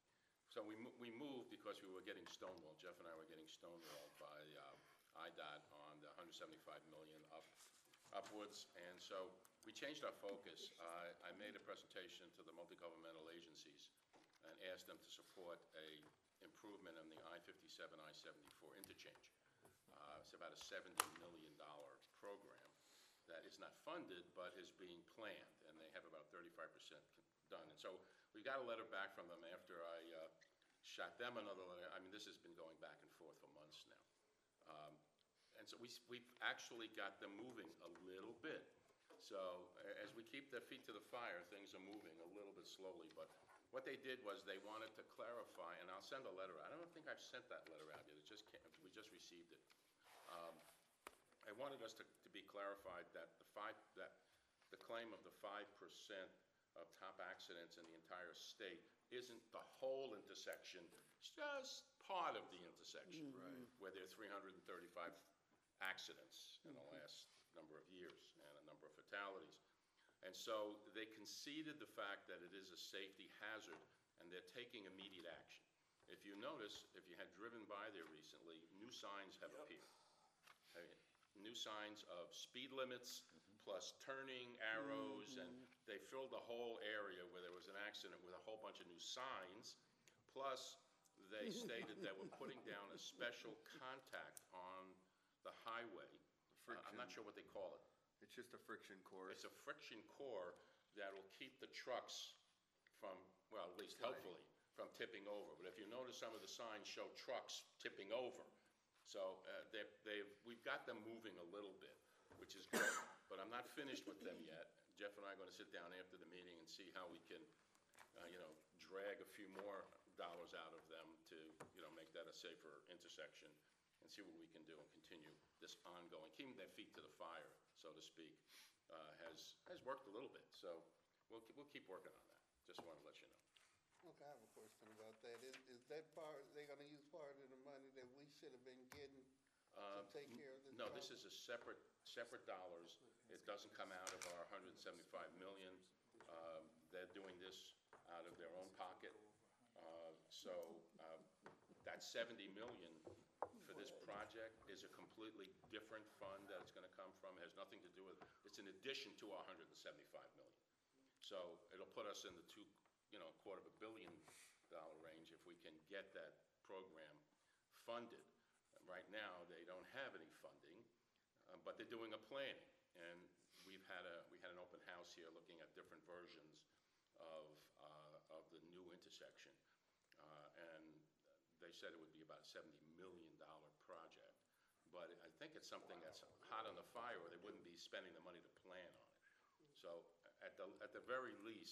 so we mo- we moved because we were getting stonewalled. Jeff and I were getting stonewalled by uh, I D O T on the one hundred seventy-five million up upwards. And so we changed our focus. I I made a presentation to the multi-governmental agencies and asked them to support a improvement in the I fifty-seven, I seventy-four interchange. Uh, It's about a seventy million dollars program that is not funded, but is being planned, and they have about thirty-five percent done. And so we got a letter back from them after I uh, shot them another letter. I mean, this has been going back and forth for months now. Um, And so we, s- we've actually got them moving a little bit. So a- as we keep their feet to the fire, things are moving a little bit slowly. But what they did was they wanted to clarify, and I'll send a letter out. I don't think I've sent that letter out yet. It just came, we just received it. Um, I wanted us to, to be clarified that the five, that the claim of the five percent of top accidents in the entire state isn't the whole intersection, it's just part of the intersection. Right. Where there are three hundred thirty-five accidents in the last number of years and a number of fatalities. And so they conceded the fact that it is a safety hazard, and they're taking immediate action. If you notice, if you had driven by there recently, new signs have appeared. I mean, New signs of speed limits, plus turning arrows, and they filled the whole area where there was an accident with a whole bunch of new signs. Plus, they stated that we're putting down a special contact on the highway. Uh, I'm not sure what they call it. It's just a friction course. It's a friction core that will keep the trucks from, well, at least hopefully, from tipping over. But if you notice, some of the signs show trucks tipping over. So uh, they've, they've, we've got them moving a little bit, which is good. But I'm not finished with them yet. Jeff and I are going to sit down after the meeting and see how we can, uh, you know, drag a few more dollars out of them to, you know, make that a safer intersection and see what we can do and continue this ongoing, keeping their feet to the fire, so to speak, uh, has, has worked a little bit. So we'll, keep- we'll keep working on that. Just wanted to let you know. Okay, I have a question about that. Is, is that part, they gonna use part of the money that we should have been getting to Uh, take care of this No, problem? this is a separate, separate dollars. It doesn't come out of our one hundred seventy-five million. Um, They're doing this out of their own pocket. Uh, So uh, that seventy million for this project is a completely different fund that it's gonna come from. It has nothing to do with, it's in addition to our one hundred seventy-five million. So it'll put us in the two, you know, quarter of a billion dollar range if we can get that program funded. Right now, they don't have any funding, uh, but they're doing a planning. And we've had a, we had an open house here looking at different versions of, uh, of the new intersection. Uh, And they said it would be about a seventy million dollar project. But I think it's something that's hot on the fire, or they wouldn't be spending the money to plan on it. So at the, at the very least,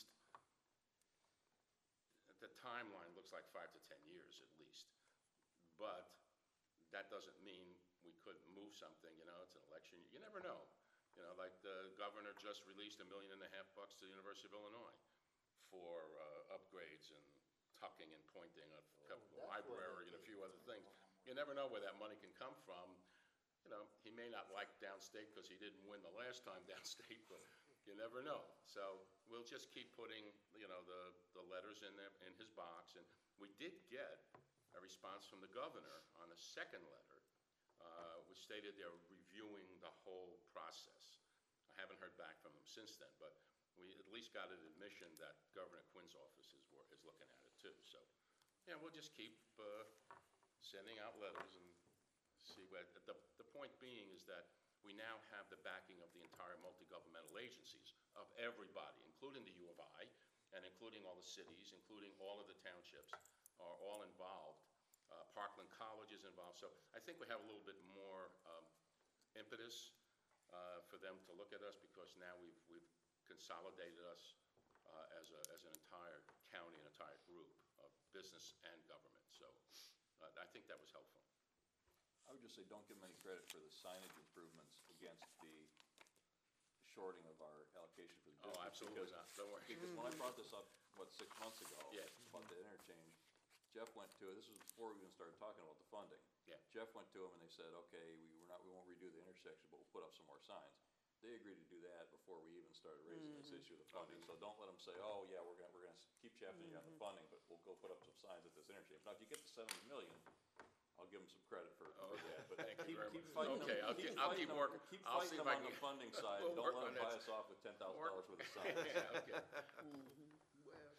the timeline looks like five to ten years at least. But that doesn't mean we couldn't move something, you know, it's an election, you never know. You know, like the governor just released a million and a half bucks to the University of Illinois for uh, upgrades and tucking and pointing of a library and a few other things. You never know where that money can come from. You know, he may not like downstate because he didn't win the last time downstate, but you never know. So we'll just keep putting, you know, the, the letters in there, in his box. And we did get a response from the governor on a second letter, uh, which stated they're reviewing the whole process. I haven't heard back from them since then, but we at least got an admission that Governor Quinn's office is, wor- is looking at it too. So, yeah, we'll just keep uh, sending out letters and see where, the, the point being is that we now have the backing of the entire multi-governmental agencies, of everybody, including the U of I, and including all the cities, including all of the townships, are all involved. Uh, Parkland College is involved. So I think we have a little bit more um, impetus uh, for them to look at us, because now we've, we've consolidated us uh, as, a, as an entire county, an entire group of business and government. So uh, I think that was helpful. I would just say, don't give them any credit for the signage improvements against the shorting of our allocation for the Oh, district. absolutely because- not. Don't worry. Because when I brought this up, what, six months ago? Yeah. About the interchange, Jeff went to, this was before we even started talking about the funding. Yeah. Jeff went to him and they said, okay, we, we're not, we won't redo the intersection, but we'll put up some more signs. They agreed to do that before we even started raising this issue of the funding. So don't let them say, oh, yeah, we're gonna, we're gonna keep championing you on the funding, but we'll go put up some signs at this interchange. Now, if you get to seventy million, I'll give them some credit for, for that, but Thank you keep, very keep much. fighting Okay, them, I'll keep keep- I'll fighting keep them, working. keep I'll fighting see if them I on the can- funding side. We'll Don't work let on them buy that. us off with ten thousand dollars worth of signs. Yeah, okay. Well,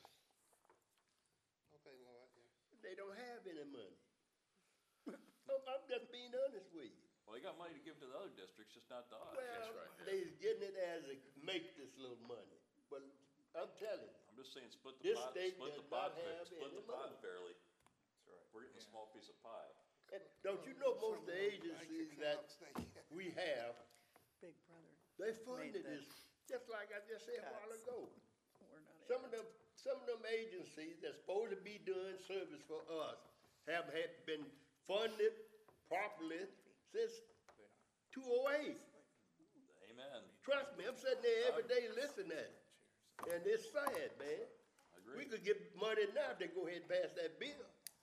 Okay, Lloyd, yeah. they don't have any money. I'm, I'm just being honest with you. Well, they got money to give to the other districts, just not to us. Well, right, yeah. they's getting it as a make this little money, but I'm telling you, I'm just saying, split the This pot, state split the does pot, not fair- have split the any pot money. fairly. That's right. We're getting a small piece of pie. and don't you know most of the agencies that we have, Big brother, they funded that. this, just like I just said a while Cuts. ago. we're not. Some of able them, some of them agencies that's supposed to be doing service for us have had been funded properly since two oh eight. Amen. Trust me, I'm sitting there every day listening at it. And it's sad, man. I agree. We could get money now if they go ahead and pass that bill.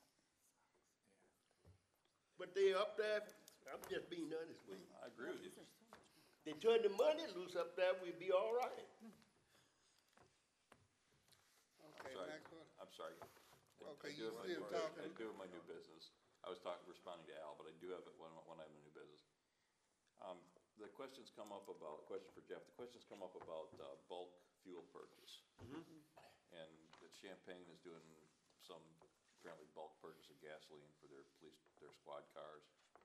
But they up there, I'm just being honest with you. I agree with you. They turn the money loose up there, we'd be all right. Okay, Sorry. next one. I'm sorry. I- Okay, I do you have my still new- talking? I do have my new business. I was talking, responding to Al, but I do have it when, when I have a new business. Um, the questions come up about, question for Jeff, the questions come up about uh, bulk fuel purchase. And that Champaign is doing some apparently bulk purchase of gasoline for their police, their squad cars.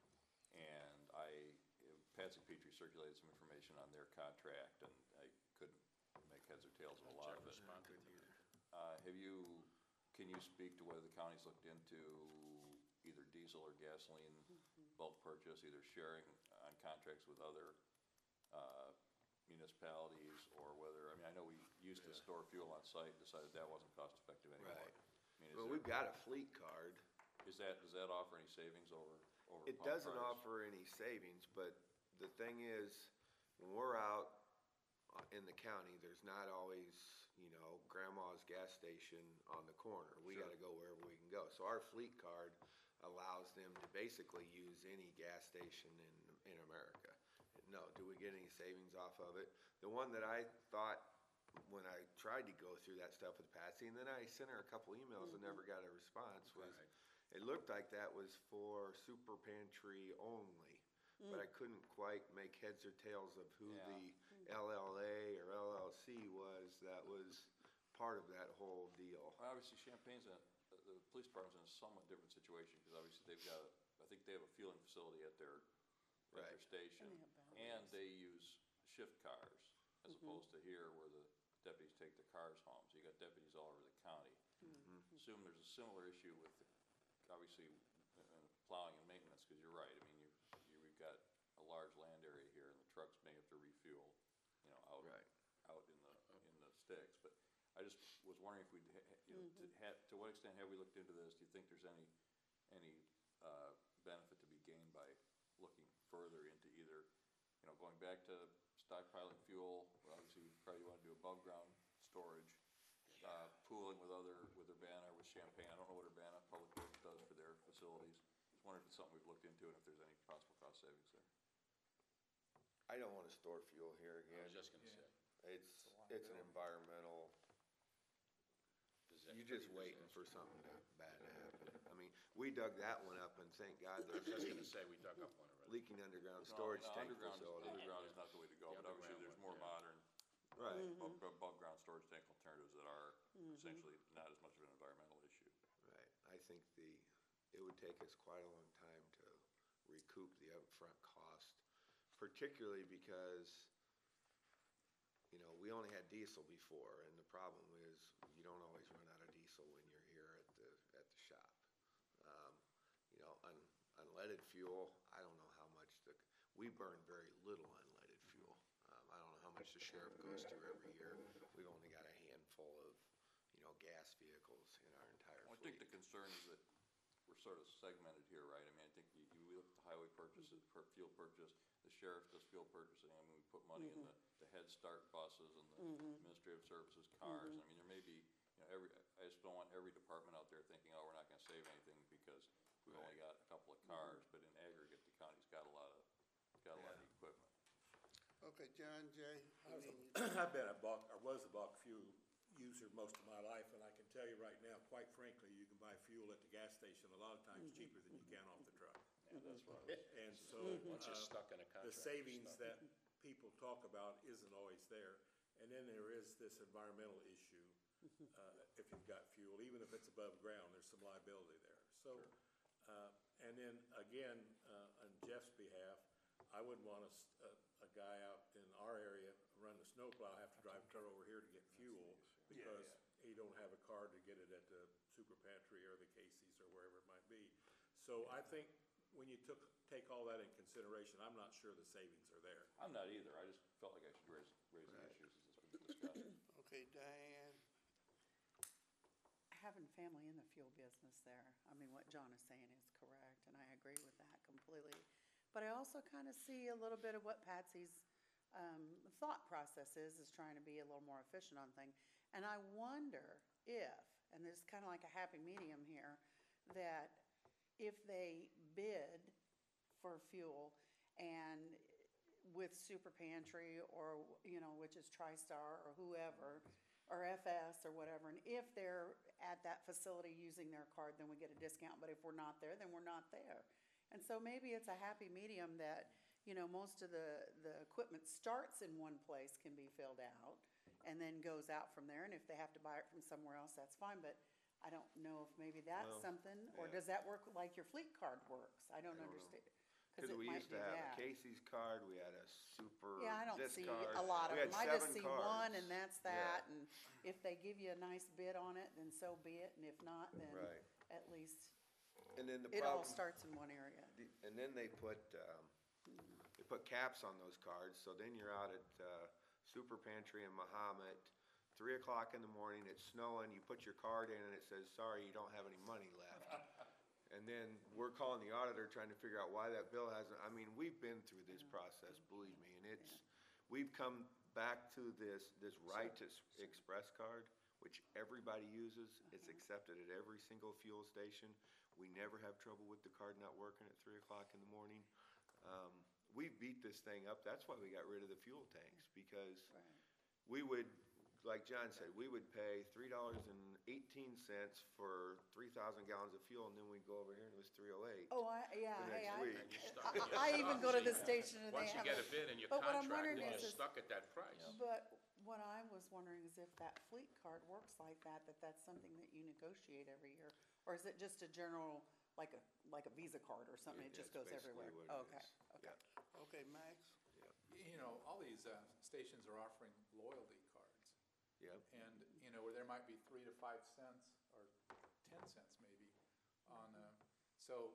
And I, Patsy Petrie circulated some information on their contract, and I couldn't make heads or tails of a lot of it. Uh, have you, can you speak to whether the county's looked into either diesel or gasoline bulk purchase, either sharing on contracts with other uh, municipalities, or whether, I mean, I know we used to store fuel on site, decided that wasn't cost effective anymore. Right. I mean, is Well, there- we've got a fleet card. Is that, does that offer any savings over, over? It pump doesn't cars? offer any savings, but the thing is, when we're out uh, in the county, there's not always, you know, grandma's gas station on the corner. We Sure. gotta go wherever we can go. So our fleet card allows them to basically use any gas station in, in America. No, do we get any savings off of it? The one that I thought, when I tried to go through that stuff with Patsy, and then I sent her a couple emails and never got a response, was, it looked like that was for super pantry only. But I couldn't quite make heads or tails of who Yeah. the L L A or L L C was that was part of that whole deal. Well, obviously Champagne's in, the, the police department's in a somewhat different situation, because obviously they've got, a- I think they have a fueling facility at their, at their Right. station. And they have boundaries. And they use shift cars, as Mm-hmm. opposed to here where the deputies take the cars home. So you got deputies all over the county. Mm-hmm. Assume there's a similar issue with, the- obviously, uh, plowing and maintenance, because you're right. I mean, you, you, we've got a large land area here, and the trucks may have to refuel, you know, out, Right. out in the, in the sticks. But I just was wondering if we'd, ha- ha- you know, to, ha- to what extent have we looked into this? Do you think there's any, any, uh, benefit to be gained going back to stockpiling fuel, obviously, we probably want to do above ground storage, uh, pooling with other, with Urbana or with Champaign. I don't know what Urbana Public Works does for their facilities. Just wondering if it's something we've looked into and if there's any possible cost savings there. I don't wanna store fuel here I again. was just gonna Yeah. say. It's, it's an environmental, disa- you're just pretty waiting for disastrous. something to, bad to happen. I mean, we dug that one up and thank God I was there's just gonna say, we dug up one already. leaking underground No, storage no, tank underground is- facility. Underground is not the way to go, The but obviously underground there's one, more yeah. modern, Right, above, above ground storage tank alternatives that are essentially not as much of an environmental issue. right. I think the, it would take us quite a long time to recoup the upfront cost, particularly because, you know, we only had diesel before, and the problem is you don't always run out of diesel when you're here at the, at the shop. Um, You know, un, unleaded fuel, I don't know how much the, we burn very little unleaded fuel. Um, I don't know how much the sheriff goes through every year. We've only got a handful of, you know, gas vehicles in our entire Well, I fleet. think the concern is that we're sort of segmented here, right? I mean, I think you, you we look at the highway purchases, per, fuel purchase, the sheriff does fuel purchasing. I mean, we put money in the, the Head Start buses and the administrative services cars. I mean, there may be, you know, every, I just don't want every department out there thinking, oh, we're not gonna save anything because we've only got a couple of cars, but in aggregate, the county's got a lot of, got a lot of equipment. Okay, John Jay, I I was mean, a- I've been a Buck, or was a Buck fuel user most of my life, and I can tell you right now, quite frankly, you can buy fuel at the gas station a lot of times cheaper than you can off the truck. Yeah, that's what I was. And so, Once you're uh, stuck in a contract. the you're savings stuck. that people talk about isn't always there. And then there is this environmental issue, uh, if you've got fuel, even if it's above ground, there's some liability there. So, uh, and then again, uh, on Jeff's behalf, I wouldn't want a, s- a- a guy out in our area run the snowplow, have to drive clear over here to get fuel because he don't have a car to get it at the super pantry or the Casey's or wherever it might be. So I think when you took, take all that in consideration, I'm not sure the savings are there. I'm not either. I just felt like I should raise, raise the issues as it's been discussed. okay, Diane, Having family in the fuel business there, I mean, what John is saying is correct, and I agree with that completely. But I also kind of see a little bit of what Patsy's um, thought process is, is trying to be a little more efficient on things. And I wonder if, and there's kind of like a happy medium here, that if they bid for fuel and with Super Pantry or, you know, which is TriStar or whoever, or F S or whatever, and if they're at that facility using their card, then we get a discount, but if we're not there, then we're not there. And so maybe it's a happy medium that, you know, most of the, the equipment starts in one place, can be filled out, and then goes out from there, and if they have to buy it from somewhere else, that's fine, but I don't know if maybe that's Well, something, or yeah. does that work like your fleet card works? I don't I don't know. understand. Because it we might used to do have a that. Casey's card, we had a super Yeah, I don't this see card. a lot of We had them. I just seven see one cards. and that's Yeah. that, and if they give you a nice bid on it, then so be it, and if not, then Right. at least And then the it all problem, starts in one area. the- and then they put, um, they put caps on those cards, so then you're out at, uh, Super Pantry in Mahomet, three o'clock in the morning, it's snowing, you put your card in and it says, sorry, you don't have any money left. And then we're calling the auditor trying to figure out why that bill hasn't, I mean, we've been through this process, believe me, and it's, we've come back to this, this right to s- express card, which everybody uses, it's accepted at every single fuel station. We never have trouble with the card not working at three o'clock in the morning. Um, we beat this thing up, that's why we got rid of the fuel tanks, because Right. we would, like John said, we would pay three dollars and eighteen cents for three thousand gallons of fuel, and then we'd go over here and it was three oh eight. Oh, I, yeah, The hey, next I, week. And you're stuck. I, I even go to the station and they Once you have get it. a bid in your But what I'm contract, wondering then is- you're is- stuck at that price. But what I was wondering is if that fleet card works like that, that that's something that you negotiate every year? Or is it just a general, like a, like a Visa card or something, it just That's goes basically everywhere? what it Okay, is. okay. Yeah. okay, Max, You know, all these uh, stations are offering loyalty cards. Yep. And, you know, where there might be three to five cents or ten cents maybe on, uh, so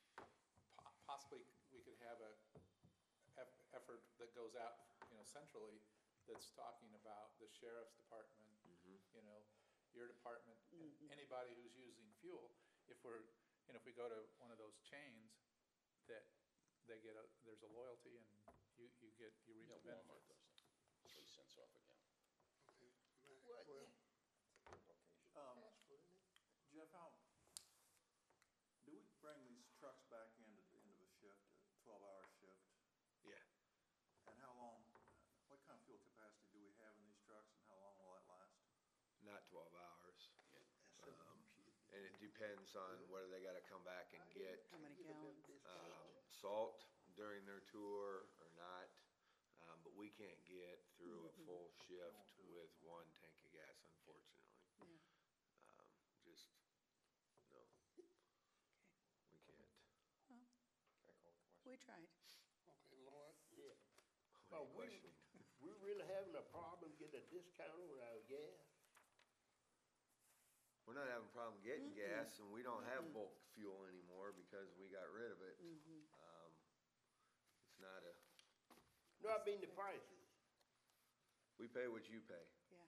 po- possibly we could have a eff- effort that goes out, you know, centrally that's talking about the sheriff's department, you know, your department, and anybody who's using fuel. If we're, you know, if we go to one of those chains that, they get a, there's a loyalty and you, you get, you reap Yeah, the Walmart benefits. does that, three cents off a gallon. What? Well, Um, Jeff, how, do we bring these trucks back in at the end of a shift, a twelve-hour shift? Yeah. And how long, what kind of fuel capacity do we have in these trucks, and how long will that last? Not twelve hours. Um, And it depends on whether they gotta come back and get, How many gallons? um, salt during their tour or not. Um, but we can't get through a full shift with one tank of gas, unfortunately. Yeah. Um, just, no. We can't. Well, Can I call the question? we tried. okay, Lloyd, Yeah. What are Oh, you we, questioning? we really having a problem getting a discount on our gas? We're not having a problem getting gas, and we don't have bulk fuel anymore because we got rid of it. Um, It's not a, No, I mean the prices. we pay what you pay. Yeah.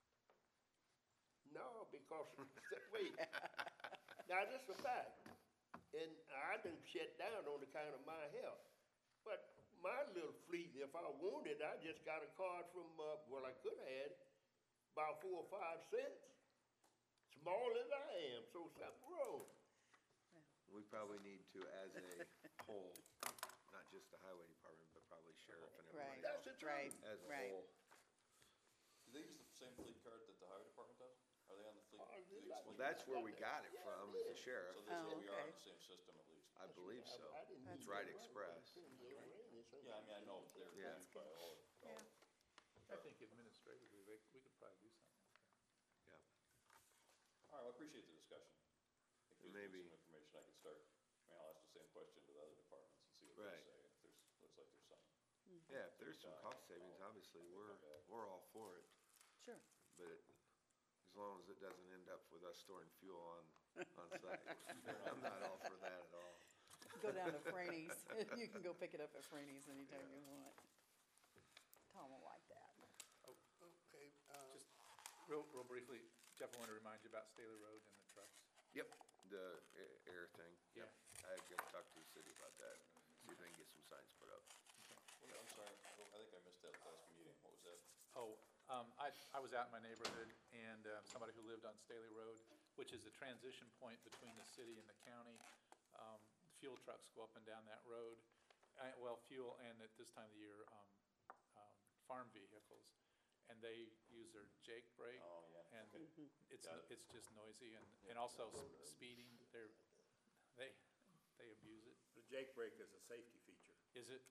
No, because, wait, now this is a fact, and I done shut down on account of my health. But my little fleet, if I wanted, I just got a card from, uh, well, I could have had about four or five cents. Small as I am, so something wrong. We probably need to, as a whole, not just the highway department, but probably sheriff and Right, everybody That's else, the right, truth. as a right. whole. Do they use the same fleet card that the highway department does? Are they on the fleet? Oh, do they use they like- Well, fleet- that's where we got it from, is the sheriff. So this, Oh, we are on okay. the same system at least? I believe so. I didn't That's use Right it. Express. Yeah, I mean, I know they're Yeah. used by all, all. Yeah. I think administratively, they, we could probably do something like that. Yeah. All right, well, I appreciate the discussion. If And you give me maybe- some information, I can start, I mean, I'll ask the same question to the other departments and see what Right. they say. If there's, looks like there's some. Yeah, if there's some cost savings, obviously, we're, we're all for it. Sure. But it- as long as it doesn't end up with us storing fuel on, on site. I'm not all for that at all. Go down to Franny's. You can go pick it up at Franny's anytime you want. Tom will like that. okay, um, Just real, real briefly, Jeff, I want to remind you about Staley Road and the trucks. Yep, the a- air thing. Yeah. I gotta talk to the city about that, see if they can get some signs put up. Well, I'm sorry, I think I missed that last meeting. What was that? Oh, um, I, I was out in my neighborhood and, uh, somebody who lived on Staley Road, which is a transition point between the city and the county. Um, fuel trucks go up and down that road. Uh, well, fuel and at this time of the year, um, um, farm vehicles. And they use their Jake brake. Oh, yeah. And Okay. it's, Got it. it's just noisy and, and also s- speeding, they're, they, they abuse it. The Jake brake is a safety feature. Is it?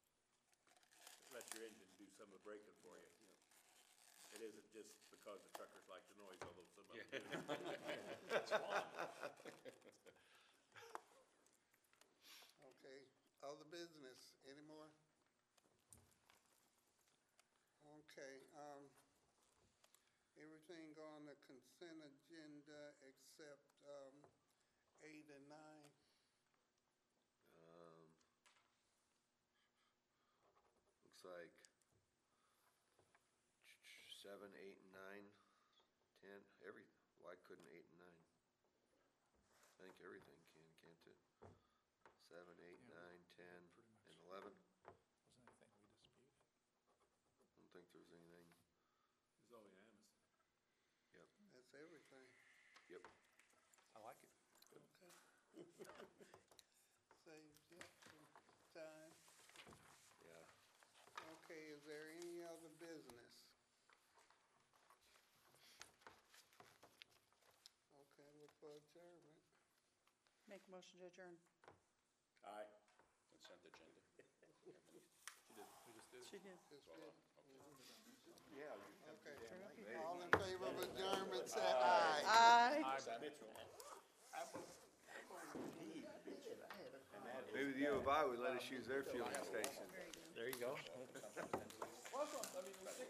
Let your engine do some of the braking for you. It isn't just because the truckers like the noise, although some of them do. okay, other business, any more? Okay, um, everything on the consent agenda except, um, eight and nine. Um, looks like seven, eight, and nine, ten, every, why couldn't eight and nine? I think everything can, can't it? Seven, eight, Yeah, nine, ten, pretty much. and eleven? Wasn't anything we disputed. I don't think there's anything, It's all unanimous. yep, That's everything. yep. I like it. Okay. Saves Jeff some time. Yeah. Okay, is there any other business? Okay, look for adjournment. Make a motion to adjourn. Aye. Consent agenda. She did, we just did it. She did. Just Well, did. Yeah, Okay. All in favor of adjournment, say aye. Aye. Maybe the U of I would let us use their fueling station. There you go.